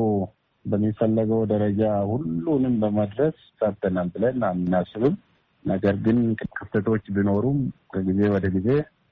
[SPEAKER 2] በሚፈለገው ደረጃ ሁሉንም በመድረስ ሰርተናል ብለን አናስብም። ነገር ግን ክፍተቶች ቢኖሩም ከጊዜ ወደ ጊዜ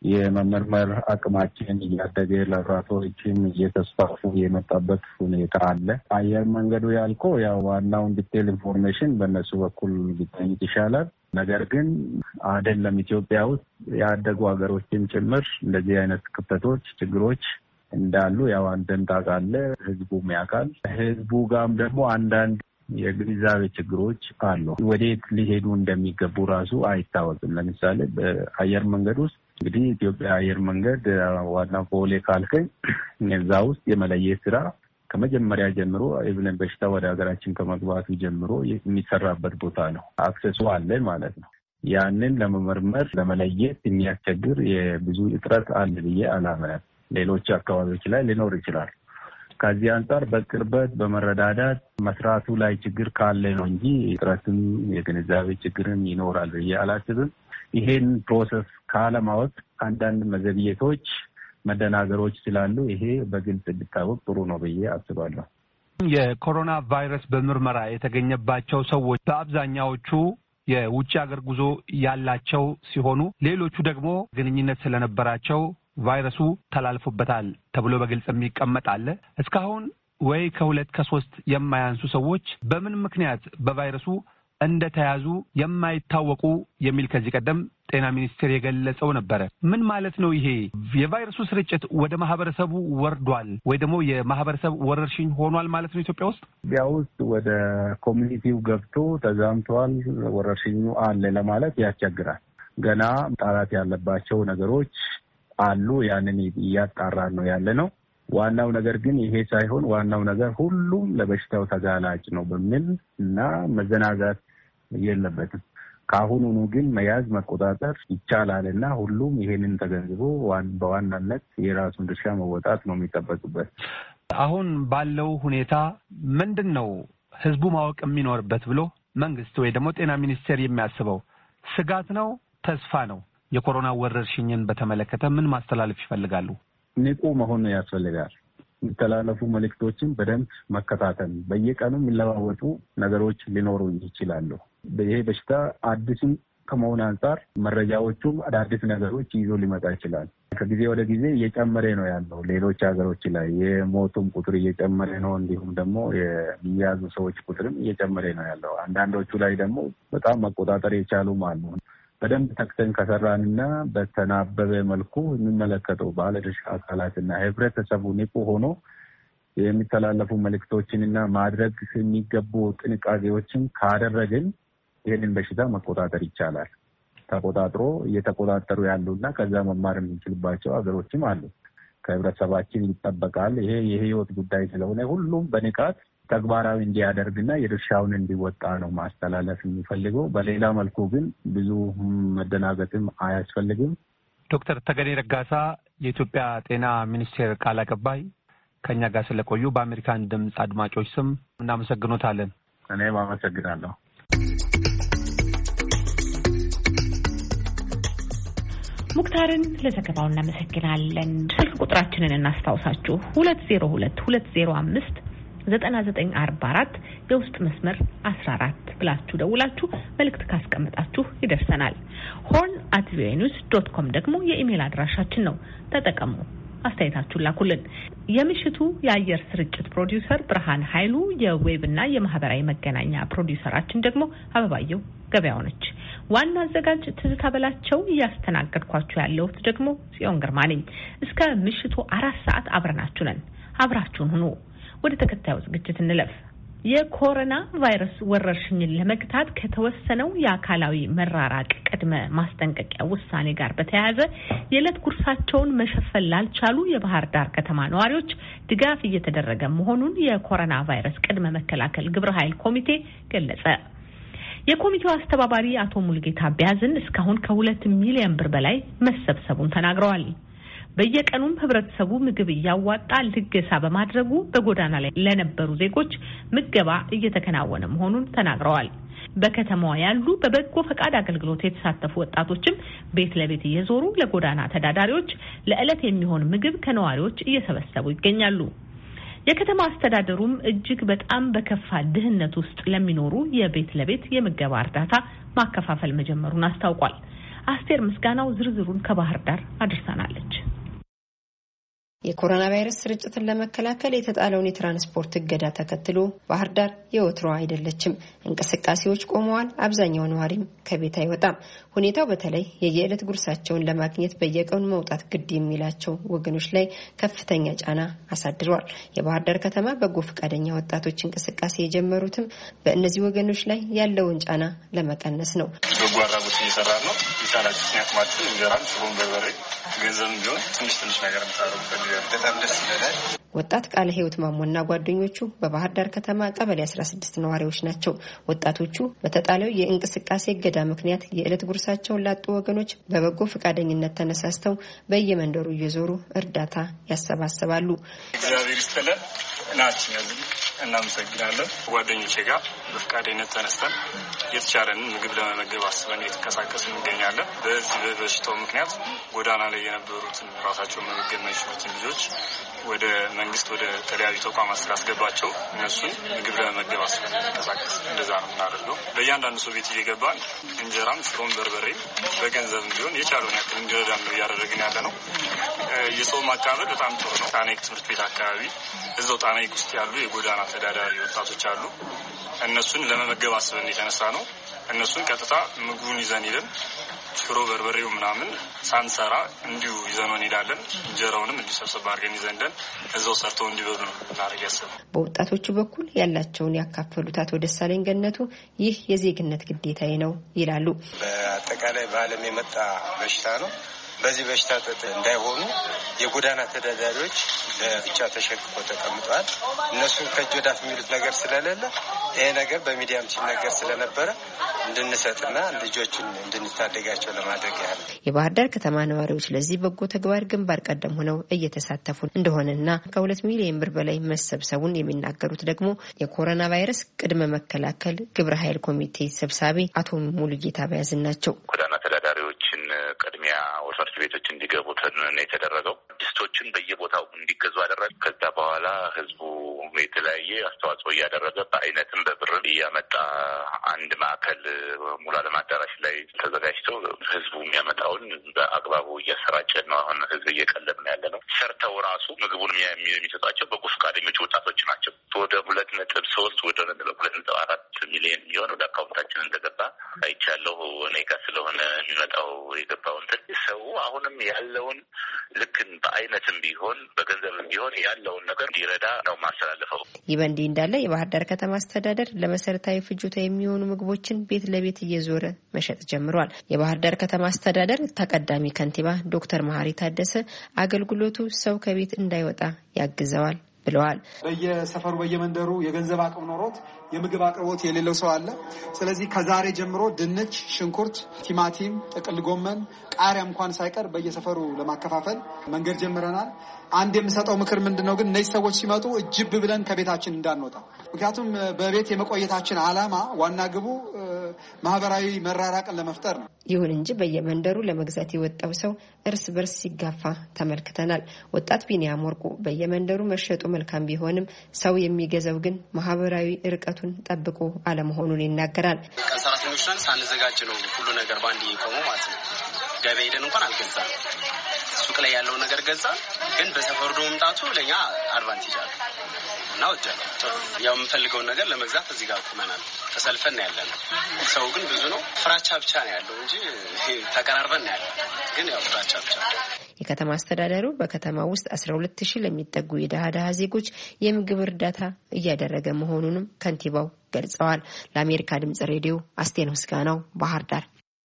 [SPEAKER 2] የመመርመር አቅማችን እያደገ ላቦራቶሪዎችም እየተስፋፉ የመጣበት ሁኔታ አለ። አየር መንገዱ ያልከው ያው ዋናውን ዲቴል ኢንፎርሜሽን በእነሱ በኩል ሊጠይቅ ይሻላል። ነገር ግን አይደለም ኢትዮጵያ ውስጥ ያደጉ ሀገሮችም ጭምር እንደዚህ አይነት ክፍተቶች፣ ችግሮች እንዳሉ ያው አንተም ታውቃለህ፣ ህዝቡም ያውቃል። ህዝቡ ጋርም ደግሞ አንዳንድ የግንዛቤ ችግሮች አሉ። ወዴት ሊሄዱ እንደሚገቡ ራሱ አይታወቅም። ለምሳሌ በአየር መንገድ ውስጥ እንግዲህ ኢትዮጵያ አየር መንገድ ዋና ቦሌ ካልከኝ እዛ ውስጥ የመለየት ስራ ከመጀመሪያ ጀምሮ ኢቭን በሽታ ወደ ሀገራችን ከመግባቱ ጀምሮ የሚሰራበት ቦታ ነው። አክሰሱ አለ ማለት ነው። ያንን ለመመርመር ለመለየት የሚያስቸግር የብዙ እጥረት አለ ብዬ አላምንም። ሌሎች አካባቢዎች ላይ ሊኖር ይችላል። ከዚህ አንጻር በቅርበት በመረዳዳት መስራቱ ላይ ችግር ካለ ነው እንጂ እጥረትም የግንዛቤ ችግርም ይኖራል ብዬ አላስብም። ይሄን ፕሮሰስ ካለማወቅ አንዳንድ መዘግየቶች፣ መደናገሮች ስላሉ ይሄ በግልጽ እንዲታወቅ ጥሩ ነው ብዬ አስባለሁ።
[SPEAKER 4] የኮሮና ቫይረስ በምርመራ የተገኘባቸው ሰዎች በአብዛኛዎቹ የውጭ ሀገር ጉዞ ያላቸው ሲሆኑ ሌሎቹ ደግሞ ግንኙነት ስለነበራቸው ቫይረሱ ተላልፎበታል ተብሎ በግልጽ የሚቀመጥ አለ። እስካሁን ወይ ከሁለት ከሶስት የማያንሱ ሰዎች በምን ምክንያት በቫይረሱ እንደተያዙ የማይታወቁ የሚል ከዚህ ቀደም ጤና ሚኒስቴር የገለጸው ነበር። ምን ማለት ነው ይሄ? የቫይረሱ ስርጭት ወደ ማህበረሰቡ ወርዷል ወይ ደግሞ የማህበረሰብ ወረርሽኝ ሆኗል ማለት ነው ኢትዮጵያ ውስጥ?
[SPEAKER 2] ኢትዮጵያ ውስጥ ወደ ኮሚኒቲው ገብቶ ተዛምቷል፣ ወረርሽኙ አለ ለማለት ያስቸግራል። ገና ጣራት ያለባቸው ነገሮች አሉ። ያንን እያጣራን ነው ያለ ነው። ዋናው ነገር ግን ይሄ ሳይሆን ዋናው ነገር ሁሉም ለበሽታው ተጋላጭ ነው በሚል እና መዘናጋት የለበትም። ከአሁኑኑ ግን መያዝ መቆጣጠር ይቻላልና ሁሉም ይሄንን ተገንዝቦ በዋናነት የራሱን ድርሻ መወጣት ነው የሚጠበቅበት።
[SPEAKER 4] አሁን ባለው ሁኔታ ምንድን ነው ህዝቡ ማወቅ የሚኖርበት ብሎ መንግስት ወይ ደግሞ ጤና ሚኒስቴር የሚያስበው? ስጋት ነው? ተስፋ ነው? የኮሮና ወረርሽኝን በተመለከተ ምን ማስተላለፍ ይፈልጋሉ?
[SPEAKER 2] ንቁ መሆን ያስፈልጋል። የሚተላለፉ መልእክቶችን በደንብ መከታተል። በየቀኑ የሚለዋወጡ ነገሮች ሊኖሩ ይችላሉ። ይሄ በሽታ አዲስም ከመሆን አንጻር መረጃዎቹም አዳዲስ ነገሮች ይዞ ሊመጣ ይችላል። ከጊዜ ወደ ጊዜ እየጨመረ ነው ያለው። ሌሎች ሀገሮች ላይ የሞቱም ቁጥር እየጨመረ ነው። እንዲሁም ደግሞ የሚያዙ ሰዎች ቁጥርም እየጨመረ ነው ያለው። አንዳንዶቹ ላይ ደግሞ በጣም መቆጣጠር የቻሉም አሉ። በደንብ ተክተን ከሰራንና በተናበበ መልኩ የሚመለከተው ባለድርሻ አካላትና ህብረተሰቡ ንቁ ሆኖ የሚተላለፉ መልእክቶችንና ማድረግ የሚገቡ ጥንቃቄዎችን ካደረግን ይህንን በሽታ መቆጣጠር ይቻላል። ተቆጣጥሮ እየተቆጣጠሩ ያሉና ከዛ መማር የምንችልባቸው ሀገሮችም አሉ። ከህብረተሰባችን ይጠበቃል። ይሄ የህይወት ጉዳይ ስለሆነ ሁሉም በንቃት ተግባራዊ እንዲያደርግና የድርሻውን እንዲወጣ ነው ማስተላለፍ የሚፈልገው። በሌላ መልኩ ግን ብዙ መደናገጥም አያስፈልግም።
[SPEAKER 4] ዶክተር ተገኔ ረጋሳ የኢትዮጵያ ጤና ሚኒስቴር ቃል አቀባይ ከኛ ጋር ስለቆዩ በአሜሪካን ድምፅ አድማጮች ስም እናመሰግኖታለን።
[SPEAKER 2] እኔም አመሰግናለሁ።
[SPEAKER 1] ሙክታርን ለዘገባው እናመሰግናለን። ስልክ ቁጥራችንን እናስታውሳችሁ ሁለት ዜሮ ሁለት ሁለት ዜሮ አምስት ዘጠና ዘጠኝ አርባ አራት የውስጥ መስመር አስራ አራት ብላችሁ ደውላችሁ መልእክት ካስቀመጣችሁ ይደርሰናል። ሆርን አት ቪኦኤ ኒውስ ዶት ኮም ደግሞ የኢሜል አድራሻችን ነው። ተጠቀሙ፣ አስተያየታችሁን ላኩልን። የምሽቱ የአየር ስርጭት ፕሮዲውሰር ብርሃን ኃይሉ፣ የዌብ እና የማህበራዊ መገናኛ ፕሮዲውሰራችን ደግሞ አበባየው ገበያው ነች። ዋና አዘጋጅ ትዝታ በላቸው፣ እያስተናገድኳችሁ ያለሁት ደግሞ ጽዮን ግርማ ነኝ። እስከ ምሽቱ አራት ሰዓት አብረናችሁ ነን። አብራችሁን ሁኑ። ወደ ተከታዩ ዝግጅት እንለፍ። የኮሮና ቫይረስ ወረርሽኝን ለመግታት ከተወሰነው የአካላዊ መራራቅ ቅድመ ማስጠንቀቂያ ውሳኔ ጋር በተያያዘ የዕለት ጉርሳቸውን መሸፈን ላልቻሉ የባህር ዳር ከተማ ነዋሪዎች ድጋፍ እየተደረገ መሆኑን የኮሮና ቫይረስ ቅድመ መከላከል ግብረ ኃይል ኮሚቴ ገለጸ። የኮሚቴው አስተባባሪ አቶ ሙልጌታ ቢያዝን እስካሁን ከሁለት ሚሊዮን ብር በላይ መሰብሰቡን ተናግረዋል። በየቀኑም ህብረተሰቡ ምግብ እያዋጣ ልገሳ በማድረጉ በጎዳና ላይ ለነበሩ ዜጎች ምገባ እየተከናወነ መሆኑን ተናግረዋል። በከተማዋ ያሉ በበጎ ፈቃድ አገልግሎት የተሳተፉ ወጣቶችም ቤት ለቤት እየዞሩ ለጎዳና ተዳዳሪዎች ለዕለት የሚሆን ምግብ ከነዋሪዎች እየሰበሰቡ ይገኛሉ። የከተማ አስተዳደሩም እጅግ በጣም በከፋ ድህነት ውስጥ ለሚኖሩ የቤት ለቤት የምገባ እርዳታ ማከፋፈል መጀመሩን አስታውቋል። አስቴር ምስጋናው ዝርዝሩን ከባህር ዳር አድርሳናለች።
[SPEAKER 5] የኮሮና ቫይረስ ስርጭትን ለመከላከል የተጣለውን የትራንስፖርት እገዳ ተከትሎ ባህር ዳር የወትሮ አይደለችም። እንቅስቃሴዎች ቆመዋል። አብዛኛው ነዋሪም ከቤት አይወጣም። ሁኔታው በተለይ የየዕለት ጉርሳቸውን ለማግኘት በየቀኑ መውጣት ግድ የሚላቸው ወገኖች ላይ ከፍተኛ ጫና አሳድሯል። የባህር ዳር ከተማ በጎ ፈቃደኛ ወጣቶች እንቅስቃሴ የጀመሩትም በእነዚህ ወገኖች ላይ ያለውን ጫና ለመቀነስ ነው።
[SPEAKER 6] በጎ አድራጎት እየሰራ ነው። ይሳላችሁ ሲያክማችሁ እንጀራም ሽሮም በርበሬ ገንዘብም ቢሆን ትንሽ ትንሽ ነገር እንታረጉ በጣም ደስ ይላል።
[SPEAKER 5] ወጣት ቃለ ህይወት ማሞና ጓደኞቹ በባህር ዳር ከተማ ቀበሌ አስራ ስድስት ነዋሪዎች ናቸው። ወጣቶቹ በተጣለው የእንቅስቃሴ እገዳ ምክንያት የዕለት ጉርሳቸውን ላጡ ወገኖች በበጎ ፈቃደኝነት ተነሳስተው በየመንደሩ እየዞሩ እርዳታ ያሰባስባሉ።
[SPEAKER 6] እግዚአብሔር ይስጥልን ናችን ያሉ እናመሰግናለን። ጓደኞቼ ጋር በፈቃደኝነት ተነስተን የተቻለን ምግብ ለመመገብ አስበን የተንቀሳቀስን እንገኛለን። በዚህ በበሽታው ምክንያት ጎዳና ላይ የነበሩትን ራሳቸውን መመገብ የማይችሉትን ልጆች ወደ መንግስት ወደ ተለያዩ ተቋማት ስላስገባቸው እነሱን ምግብ ለመመገብ አስበን እንቀሳቀስ እንደዛ ነው የምናደርገው። በእያንዳንዱ ሰው ቤት እየገባን እንጀራም፣ ሽሮም፣ በርበሬም በገንዘብ ቢሆን የቻለውን ያክል እንዲረዳን ነው እያደረግን ያለ ነው። የሰው ማካፈል በጣም ጥሩ ነው። ጣናይክ ትምህርት ቤት አካባቢ እዛው ጣናይክ ውስጥ ያሉ የጎዳና ተዳዳሪ ወጣቶች አሉ። እነሱን ለመመገብ አስበን የተነሳ ነው። እነሱን ቀጥታ ምግቡን ይዘን ሄደን ሽሮ በርበሬው ምናምን ሳንሰራ እንዲሁ ይዘን እንሄዳለን። እንጀራውንም እንዲሰብሰብ አድርገን ይዘን ደን እዛው ሰርተው እንዲበሉ ነው እናደርግ ያሰብነው።
[SPEAKER 5] በወጣቶቹ በኩል ያላቸውን ያካፈሉት አቶ ደሳለኝ ገነቱ ይህ የዜግነት ግዴታዬ ነው ይላሉ።
[SPEAKER 3] በአጠቃላይ በዓለም የመጣ በሽታ ነው። በዚህ በሽታ እንዳይሆኑ የጎዳና ተዳዳሪዎች ለብቻ ተሸክፈው ተቀምጠዋል። እነሱ ከእጅ ወዳፍ የሚሉት ነገር ስለሌለ ይሄ ነገር በሚዲያም ሲነገር ስለነበረ እንድንሰጥና ልጆችን እንድንታደጋቸው ለማድረግ ያህል
[SPEAKER 5] የባህር ዳር ከተማ ነዋሪዎች ለዚህ በጎ ተግባር ግንባር ቀደም ሆነው እየተሳተፉ እንደሆነና ከሁለት ሚሊዮን ብር በላይ መሰብሰቡን የሚናገሩት ደግሞ የኮሮና ቫይረስ ቅድመ መከላከል ግብረ ኃይል ኮሚቴ ሰብሳቢ አቶ ሙሉጌታ በያዝን ናቸው።
[SPEAKER 7] ጎዳና ተዳዳሪዎችን ቅድሚያ ወርፈርት ቤቶች እንዲገቡ ነው የተደረገው። ድስቶችን በየቦታው እንዲገዙ አደረገ። ከዛ በኋላ ህዝቡ የተለያየ አስተዋጽኦ እያደረገ በአይነትም በብርም እያመጣ አንድ ማዕከል ሙሉ ዓለም አዳራሽ ላይ ተዘጋጅቶ ህዝቡ የሚያመጣውን በአግባቡ እያሰራጨ ነው። አሁን ህዝብ እየቀለብ ነው ያለ ነው። ሰርተው ራሱ ምግቡን የሚሰጧቸው በጎ ፈቃደኞች ወጣቶች ናቸው። ወደ ሁለት ነጥብ ሶስት ወደ ሁለት ነጥብ አራት ሚሊዮን የሚሆን ወደ አካውንታችን እንደገባ አይቻለሁ። እኔ ጋር ስለሆነ የሚመጣው የገባው እንትን ሰው አሁንም ያለውን ልክን በአይነትም ቢሆን በገንዘብም ቢሆን ያለውን ነገር እንዲረዳ ነው ማስተላለፈው።
[SPEAKER 5] ይህ በእንዲህ እንዳለ የባህር ዳር ከተማ አስተዳደር ለመሰረታዊ ፍጆታ የሚሆኑ ምግቦችን ቤት ለቤት እየዞረ መሸጥ ጀምሯል። የባህር ዳር ከተማ አስተዳደር ተቀዳሚ ከንቲባ ዶክተር መሐሪ ታደሰ አገልግሎቱ ሰው ከቤት እንዳይወጣ ያግዘዋል ብለዋል።
[SPEAKER 9] በየሰፈሩ በየመንደሩ የገንዘብ አቅም ኖሮት የምግብ አቅርቦት የሌለው ሰው አለ። ስለዚህ ከዛሬ ጀምሮ ድንች፣ ሽንኩርት፣ ቲማቲም፣ ጥቅል ጎመን፣ ቃሪያ እንኳን ሳይቀር በየሰፈሩ ለማከፋፈል መንገድ ጀምረናል። አንድ የምሰጠው ምክር ምንድነው ግን እነዚህ ሰዎች ሲመጡ እጅብ ብለን ከቤታችን እንዳንወጣ። ምክንያቱም በቤት የመቆየታችን ዓላማ ዋና ግቡ ማህበራዊ መራራቅን ለመፍጠር ነው።
[SPEAKER 5] ይሁን እንጂ በየመንደሩ ለመግዛት የወጣው ሰው እርስ በርስ ሲጋፋ ተመልክተናል። ወጣት ቢኒያም ወርቁ በየመንደሩ መሸጡ መልካም ቢሆንም ሰው የሚገዛው ግን ማህበራዊ ርቀቱን ጠብቆ አለመሆኑን ይናገራል።
[SPEAKER 24] ሰራተኞች ነን ሳንዘጋጅ ነው ሁሉ ነገር ባንድ ይቆመው ማለት ነው። ገበያ ሄደን እንኳን አልገዛም። ሱቅ ላይ ያለው ነገር ገዛ። ግን በሰፈሩ መምጣቱ ለኛ አድቫንቴጅ አለ እና ወደለ ያው የምፈልገውን ነገር ለመግዛት እዚህ ጋር ቆመናል። ተሰልፈን ነው ያለነው። ሰው ግን ብዙ ነው። ፍራቻ ብቻ ነው ያለው እንጂ ተቀራርበን ነው ያለው። ግን ያው ፍራቻ ብቻ።
[SPEAKER 5] የከተማ አስተዳደሩ በከተማ ውስጥ አስራ ሁለት ሺህ ለሚጠጉ የደሃ ደሃ ዜጎች የምግብ እርዳታ እያደረገ መሆኑንም ከንቲባው ገልጸዋል። ለአሜሪካ ድምጽ ሬዲዮ አስቴር ምስጋናው ባህር ዳር።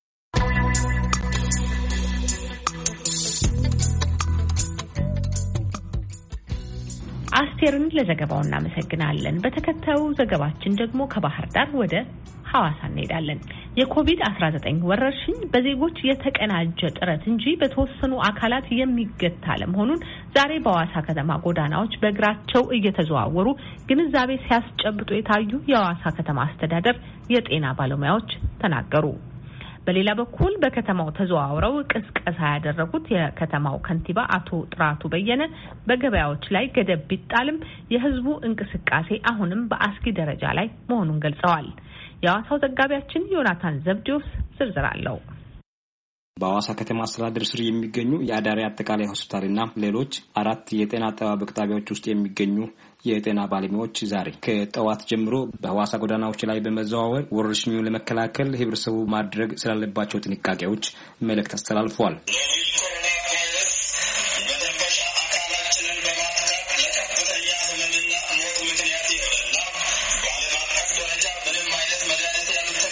[SPEAKER 1] አስቴርን ለዘገባው እናመሰግናለን። በተከታዩ ዘገባችን ደግሞ ከባህር ዳር ወደ ሐዋሳ እንሄዳለን። የኮቪድ አስራ ዘጠኝ ወረርሽኝ በዜጎች የተቀናጀ ጥረት እንጂ በተወሰኑ አካላት የሚገታ ለመሆኑን ዛሬ በሐዋሳ ከተማ ጎዳናዎች በእግራቸው እየተዘዋወሩ ግንዛቤ ሲያስጨብጡ የታዩ የሐዋሳ ከተማ አስተዳደር የጤና ባለሙያዎች ተናገሩ። በሌላ በኩል በከተማው ተዘዋውረው ቅስቀሳ ያደረጉት የከተማው ከንቲባ አቶ ጥራቱ በየነ በገበያዎች ላይ ገደብ ቢጣልም የሕዝቡ እንቅስቃሴ አሁንም በአስጊ ደረጃ ላይ መሆኑን ገልጸዋል። የሐዋሳው ዘጋቢያችን ዮናታን ዘብዲዮስ ዝርዝር አለው።
[SPEAKER 25] በሐዋሳ ከተማ አስተዳደር ስር የሚገኙ የአዳሪ አጠቃላይ ሆስፒታልና ሌሎች አራት የጤና አጠባበቅ ጣቢያዎች ውስጥ የሚገኙ የጤና ባለሙያዎች ዛሬ ከጠዋት ጀምሮ በሐዋሳ ጎዳናዎች ላይ በመዘዋወር ወረርሽኙን ለመከላከል ህብረተሰቡ ማድረግ ስላለባቸው ጥንቃቄዎች መልእክት አስተላልፈዋል።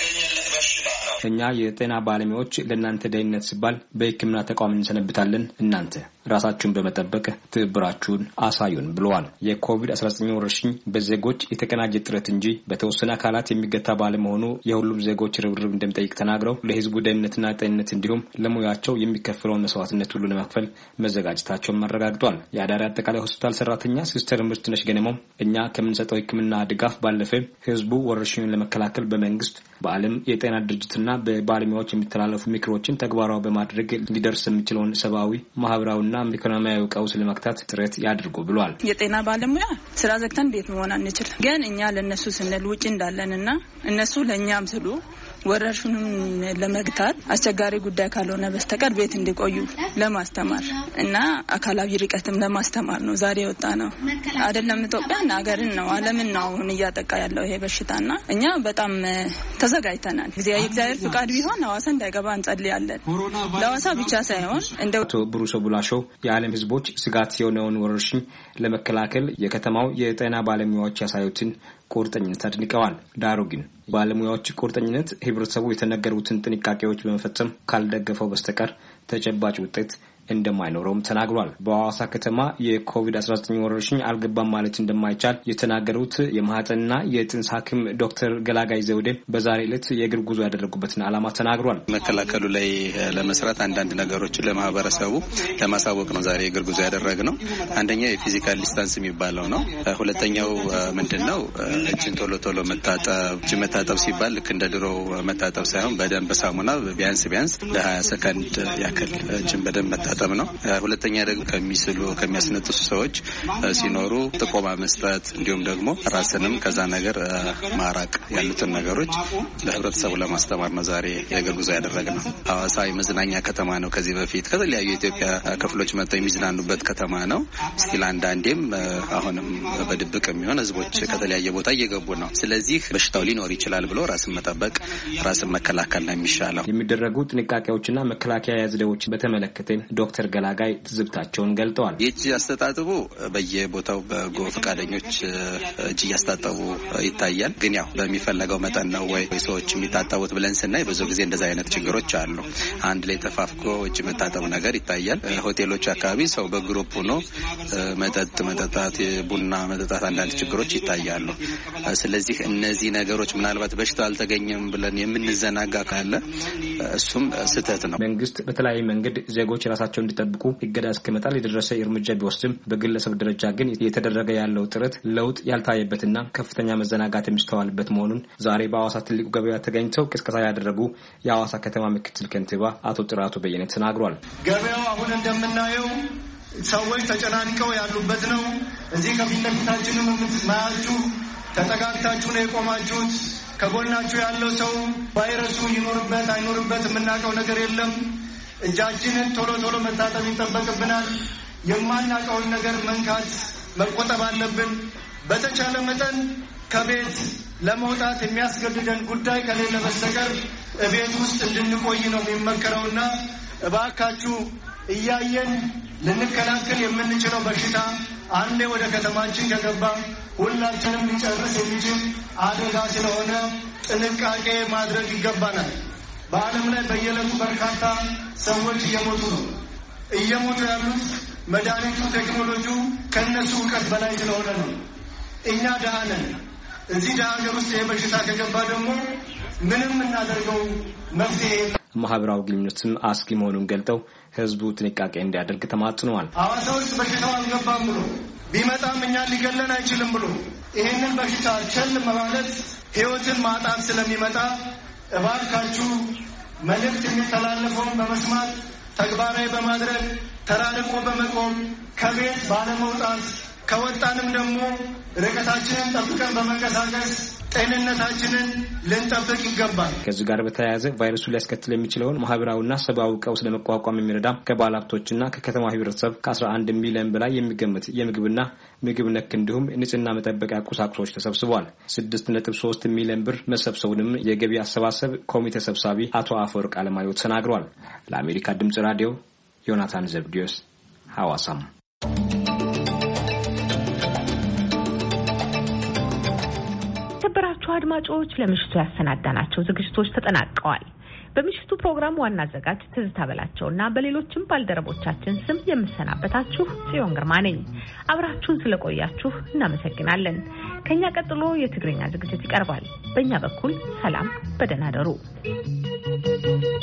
[SPEAKER 25] እኛ የጤና ባለሙያዎች ለእናንተ ደህንነት ሲባል በሕክምና ተቋም እንሰነብታለን። እናንተ ራሳችሁን በመጠበቅ ትብብራችሁን አሳዩን ብለዋል። የኮቪድ አስራ ዘጠኝ ወረርሽኝ በዜጎች የተቀናጀ ጥረት እንጂ በተወሰነ አካላት የሚገታ ባለመሆኑ የሁሉም ዜጎች ርብርብ እንደሚጠይቅ ተናግረው ለህዝቡ ደህንነትና ጤንነት እንዲሁም ለሙያቸው የሚከፈለውን መስዋዕትነት ሁሉ ለመክፈል መዘጋጀታቸውን አረጋግጧል። የአዳሪ አጠቃላይ ሆስፒታል ሰራተኛ ሲስተር ምርትነሽ ገነመው እኛ ከምንሰጠው ሕክምና ድጋፍ ባለፈ ህዝቡ ወረርሽኙን ለመከላከል በመንግስት በዓለም የጤና ድርጅትና በባለሙያዎች የሚተላለፉ ምክሮችን ተግባራዊ በማድረግ ሊደርስ የሚችለውን ሰብአዊ ማህበራዊና ኢኮኖሚያዊ ቀውስ ለመክታት ጥረት ያድርጉ ብሏል።
[SPEAKER 8] የጤና ባለሙያ ስራ ዘግተን ቤት መሆን አንችልም። ግን እኛ ለነሱ ስንል ውጪ እንዳለንና እነሱ ለኛም ስሉ ወረርሽኙን ለመግታት አስቸጋሪ ጉዳይ ካልሆነ በስተቀር ቤት እንዲቆዩ ለማስተማር እና አካላዊ ርቀትም ለማስተማር ነው ዛሬ ወጣ ነው። አይደለም ኢትዮጵያና ሀገርን ነው ዓለምን ነው አሁን እያጠቃ ያለው ይሄ በሽታና እኛ በጣም ተዘጋጅተናል። የእግዚአብሔር ፍቃድ ቢሆን ሐዋሳ እንዳይገባ እንጸልያለን። ለሐዋሳ ብቻ ሳይሆን እንደው
[SPEAKER 25] ብሩሶ ቡላሾ የዓለም ህዝቦች ስጋት የሆነውን ወረርሽኝ ለመከላከል የከተማው የጤና ባለሙያዎች ያሳዩትን ቁርጠኝነት አድንቀዋል። ዳሩ ግን ባለሙያዎች ቁርጠኝነት ህብረተሰቡ የተነገሩትን ጥንቃቄዎች በመፈጸም ካልደገፈው በስተቀር ተጨባጭ ውጤት እንደማይኖረውም ተናግሯል። በሐዋሳ ከተማ የኮቪድ አስራ ዘጠኝ ወረርሽኝ አልገባም ማለት እንደማይቻል የተናገሩት የማህፀንና የጽንስ ሐኪም ዶክተር ገላጋይ ዘውዴ በዛሬ ዕለት የእግር ጉዞ ያደረጉበትን ዓላማ ተናግሯል።
[SPEAKER 10] መከላከሉ ላይ ለመስራት አንዳንድ ነገሮችን ለማህበረሰቡ ለማሳወቅ ነው ዛሬ የእግር ጉዞ ያደረግነው። አንደኛው የፊዚካል ዲስታንስ የሚባለው ነው። ሁለተኛው ምንድነው እጅን ቶሎ ቶሎ መታጠብ። እጅ መታጠብ ሲባል ልክ እንደ ድሮ መታጠብ ሳይሆን በደንብ ሳሙና ቢያንስ ቢያንስ ለሀያ ሰከንድ ያክል እጅን በደንብ መታጠብ ነው። ሁለተኛ ደግሞ ከሚስሉ ከሚያስነጥሱ ሰዎች ሲኖሩ ጥቆማ መስጠት እንዲሁም ደግሞ ራስንም ከዛ ነገር ማራቅ ያሉትን ነገሮች ለህብረተሰቡ ለማስተማር ነው ዛሬ የእግር ጉዞ ያደረግነው። ሐዋሳ የመዝናኛ ከተማ ነው። ከዚህ በፊት ከተለያዩ የኢትዮጵያ ክፍሎች መጥተው የሚዝናኑበት ከተማ ነው። ስቲል አንዳንዴም አሁንም በድብቅ የሚሆን ህዝቦች ከተለያየ ቦታ እየገቡ ነው። ስለዚህ በሽታው ሊኖር ይችላል ብሎ ራስን መጠበቅ ራስን መከላከል ነው የሚሻለው።
[SPEAKER 25] የሚደረጉ ጥንቃቄዎችና መከላከያ ዘዴዎች በተመለከተ ዶክተር ገላጋይ ትዝብታቸውን ገልጠዋል።
[SPEAKER 10] የእጅ አስተጣጥቡ በየቦታው በጎ ፈቃደኞች እጅ እያስታጠቡ ይታያል። ግን ያው በሚፈለገው መጠን ነው ወይ ሰዎች የሚታጠቡት ብለን ስናይ ብዙ ጊዜ እንደዛ አይነት ችግሮች አሉ። አንድ ላይ ተፋፍቆ እጅ መታጠብ ነገር ይታያል። ሆቴሎች አካባቢ ሰው በግሩፕ ሆኖ መጠጥ መጠጣት፣ ቡና መጠጣት አንዳንድ ችግሮች ይታያሉ። ስለዚህ እነዚህ ነገሮች ምናልባት በሽታው አልተገኘም ብለን የምንዘናጋ ካለ እሱም ስህተት ነው።
[SPEAKER 25] መንግስት በተለያየ መንገድ ዜጎች ራሳቸው እንዲጠብቁ እገዳ እስከመጣል የደረሰ እርምጃ ቢወስድም በግለሰብ ደረጃ ግን እየተደረገ ያለው ጥረት ለውጥ ያልታየበትና ከፍተኛ መዘናጋት የሚስተዋልበት መሆኑን ዛሬ በሐዋሳ ትልቁ ገበያ ተገኝተው ቅስቀሳ ያደረጉ የሐዋሳ ከተማ ምክትል ከንቲባ አቶ ጥራቱ በየነ ተናግሯል።
[SPEAKER 11] ገበያው አሁን እንደምናየው ሰዎች ተጨናንቀው ያሉበት ነው። እዚህ ከፊት ለፊታችንም የምትማያችሁ ተጠጋግታችሁ ነው የቆማችሁት። ከጎናችሁ ያለው ሰው ቫይረሱ ይኖርበት አይኖርበት የምናውቀው ነገር የለም። እጃችንን ቶሎ ቶሎ መታጠብ ይጠበቅብናል። የማናውቀውን ነገር መንካት መቆጠብ አለብን። በተቻለ መጠን ከቤት ለመውጣት የሚያስገድደን ጉዳይ ከሌለ በስተቀር እቤት ውስጥ እንድንቆይ ነው የሚመከረውና እባካችሁ እያየን ልንከላከል የምንችለው በሽታ አንዴ ወደ ከተማችን ከገባ ሁላችንም ሊጨርስ የሚችል አደጋ ስለሆነ ጥንቃቄ ማድረግ ይገባናል። በዓለም ላይ በየዕለቱ በርካታ ሰዎች እየሞቱ ነው። እየሞቱ ያሉት መድኃኒቱ ቴክኖሎጂው ከነሱ እውቀት በላይ ስለሆነ ነው። እኛ ደሃ ነን። እዚህ ደሃ ሀገር ውስጥ ይህ በሽታ ከገባ ደግሞ ምንም እናደርገው መፍትሄ
[SPEAKER 25] ማህበራዊ ግንኙነትም አስጊ መሆኑን ገልጠው ህዝቡ ጥንቃቄ እንዲያደርግ ተማጽነዋል።
[SPEAKER 11] ሐዋሳ ውስጥ በሽታው አልገባም ብሎ ቢመጣም እኛን ሊገለን አይችልም ብሎ ይህንን በሽታ ቸል ማለት ህይወትን ማጣት ስለሚመጣ እባካችሁ መልእክት የሚተላለፈውን በመስማት ተግባራዊ በማድረግ ተራርቆ በመቆም ከቤት ባለመውጣት ከወጣንም ደግሞ ርቀታችንን ጠብቀን በመንቀሳቀስ ጤንነታችንን ልንጠብቅ ይገባል።
[SPEAKER 25] ከዚህ ጋር በተያያዘ ቫይረሱ ሊያስከትል የሚችለውን ማህበራዊና ሰብአዊ ቀውስ ለመቋቋም የሚረዳ ከባለ ሀብቶችና ከከተማ ህብረተሰብ ከአስራ አንድ ሚሊዮን በላይ የሚገመት የምግብና ምግብ ነክ እንዲሁም ንጽህና መጠበቂያ ቁሳቁሶች ተሰብስበዋል። ስድስት ነጥብ ሶስት ሚሊዮን ብር መሰብሰቡንም የገቢ አሰባሰብ ኮሚቴ ሰብሳቢ አቶ አፈወርቅ አለማየሁ ተናግረዋል። ለአሜሪካ ድምጽ ራዲዮ ዮናታን ዘብዲዮስ ሐዋሳም።
[SPEAKER 1] የተከበራችሁ አድማጮች ለምሽቱ ያሰናዳናቸው ዝግጅቶች ተጠናቀዋል። በምሽቱ ፕሮግራም ዋና አዘጋጅ ትዝታ በላቸውና በሌሎችም ባልደረቦቻችን ስም የምሰናበታችሁ ጽዮን ግርማ ነኝ። አብራችሁን ስለቆያችሁ እናመሰግናለን። ከኛ ቀጥሎ የትግርኛ ዝግጅት ይቀርባል። በእኛ በኩል ሰላም፣ በደህና ደሩ።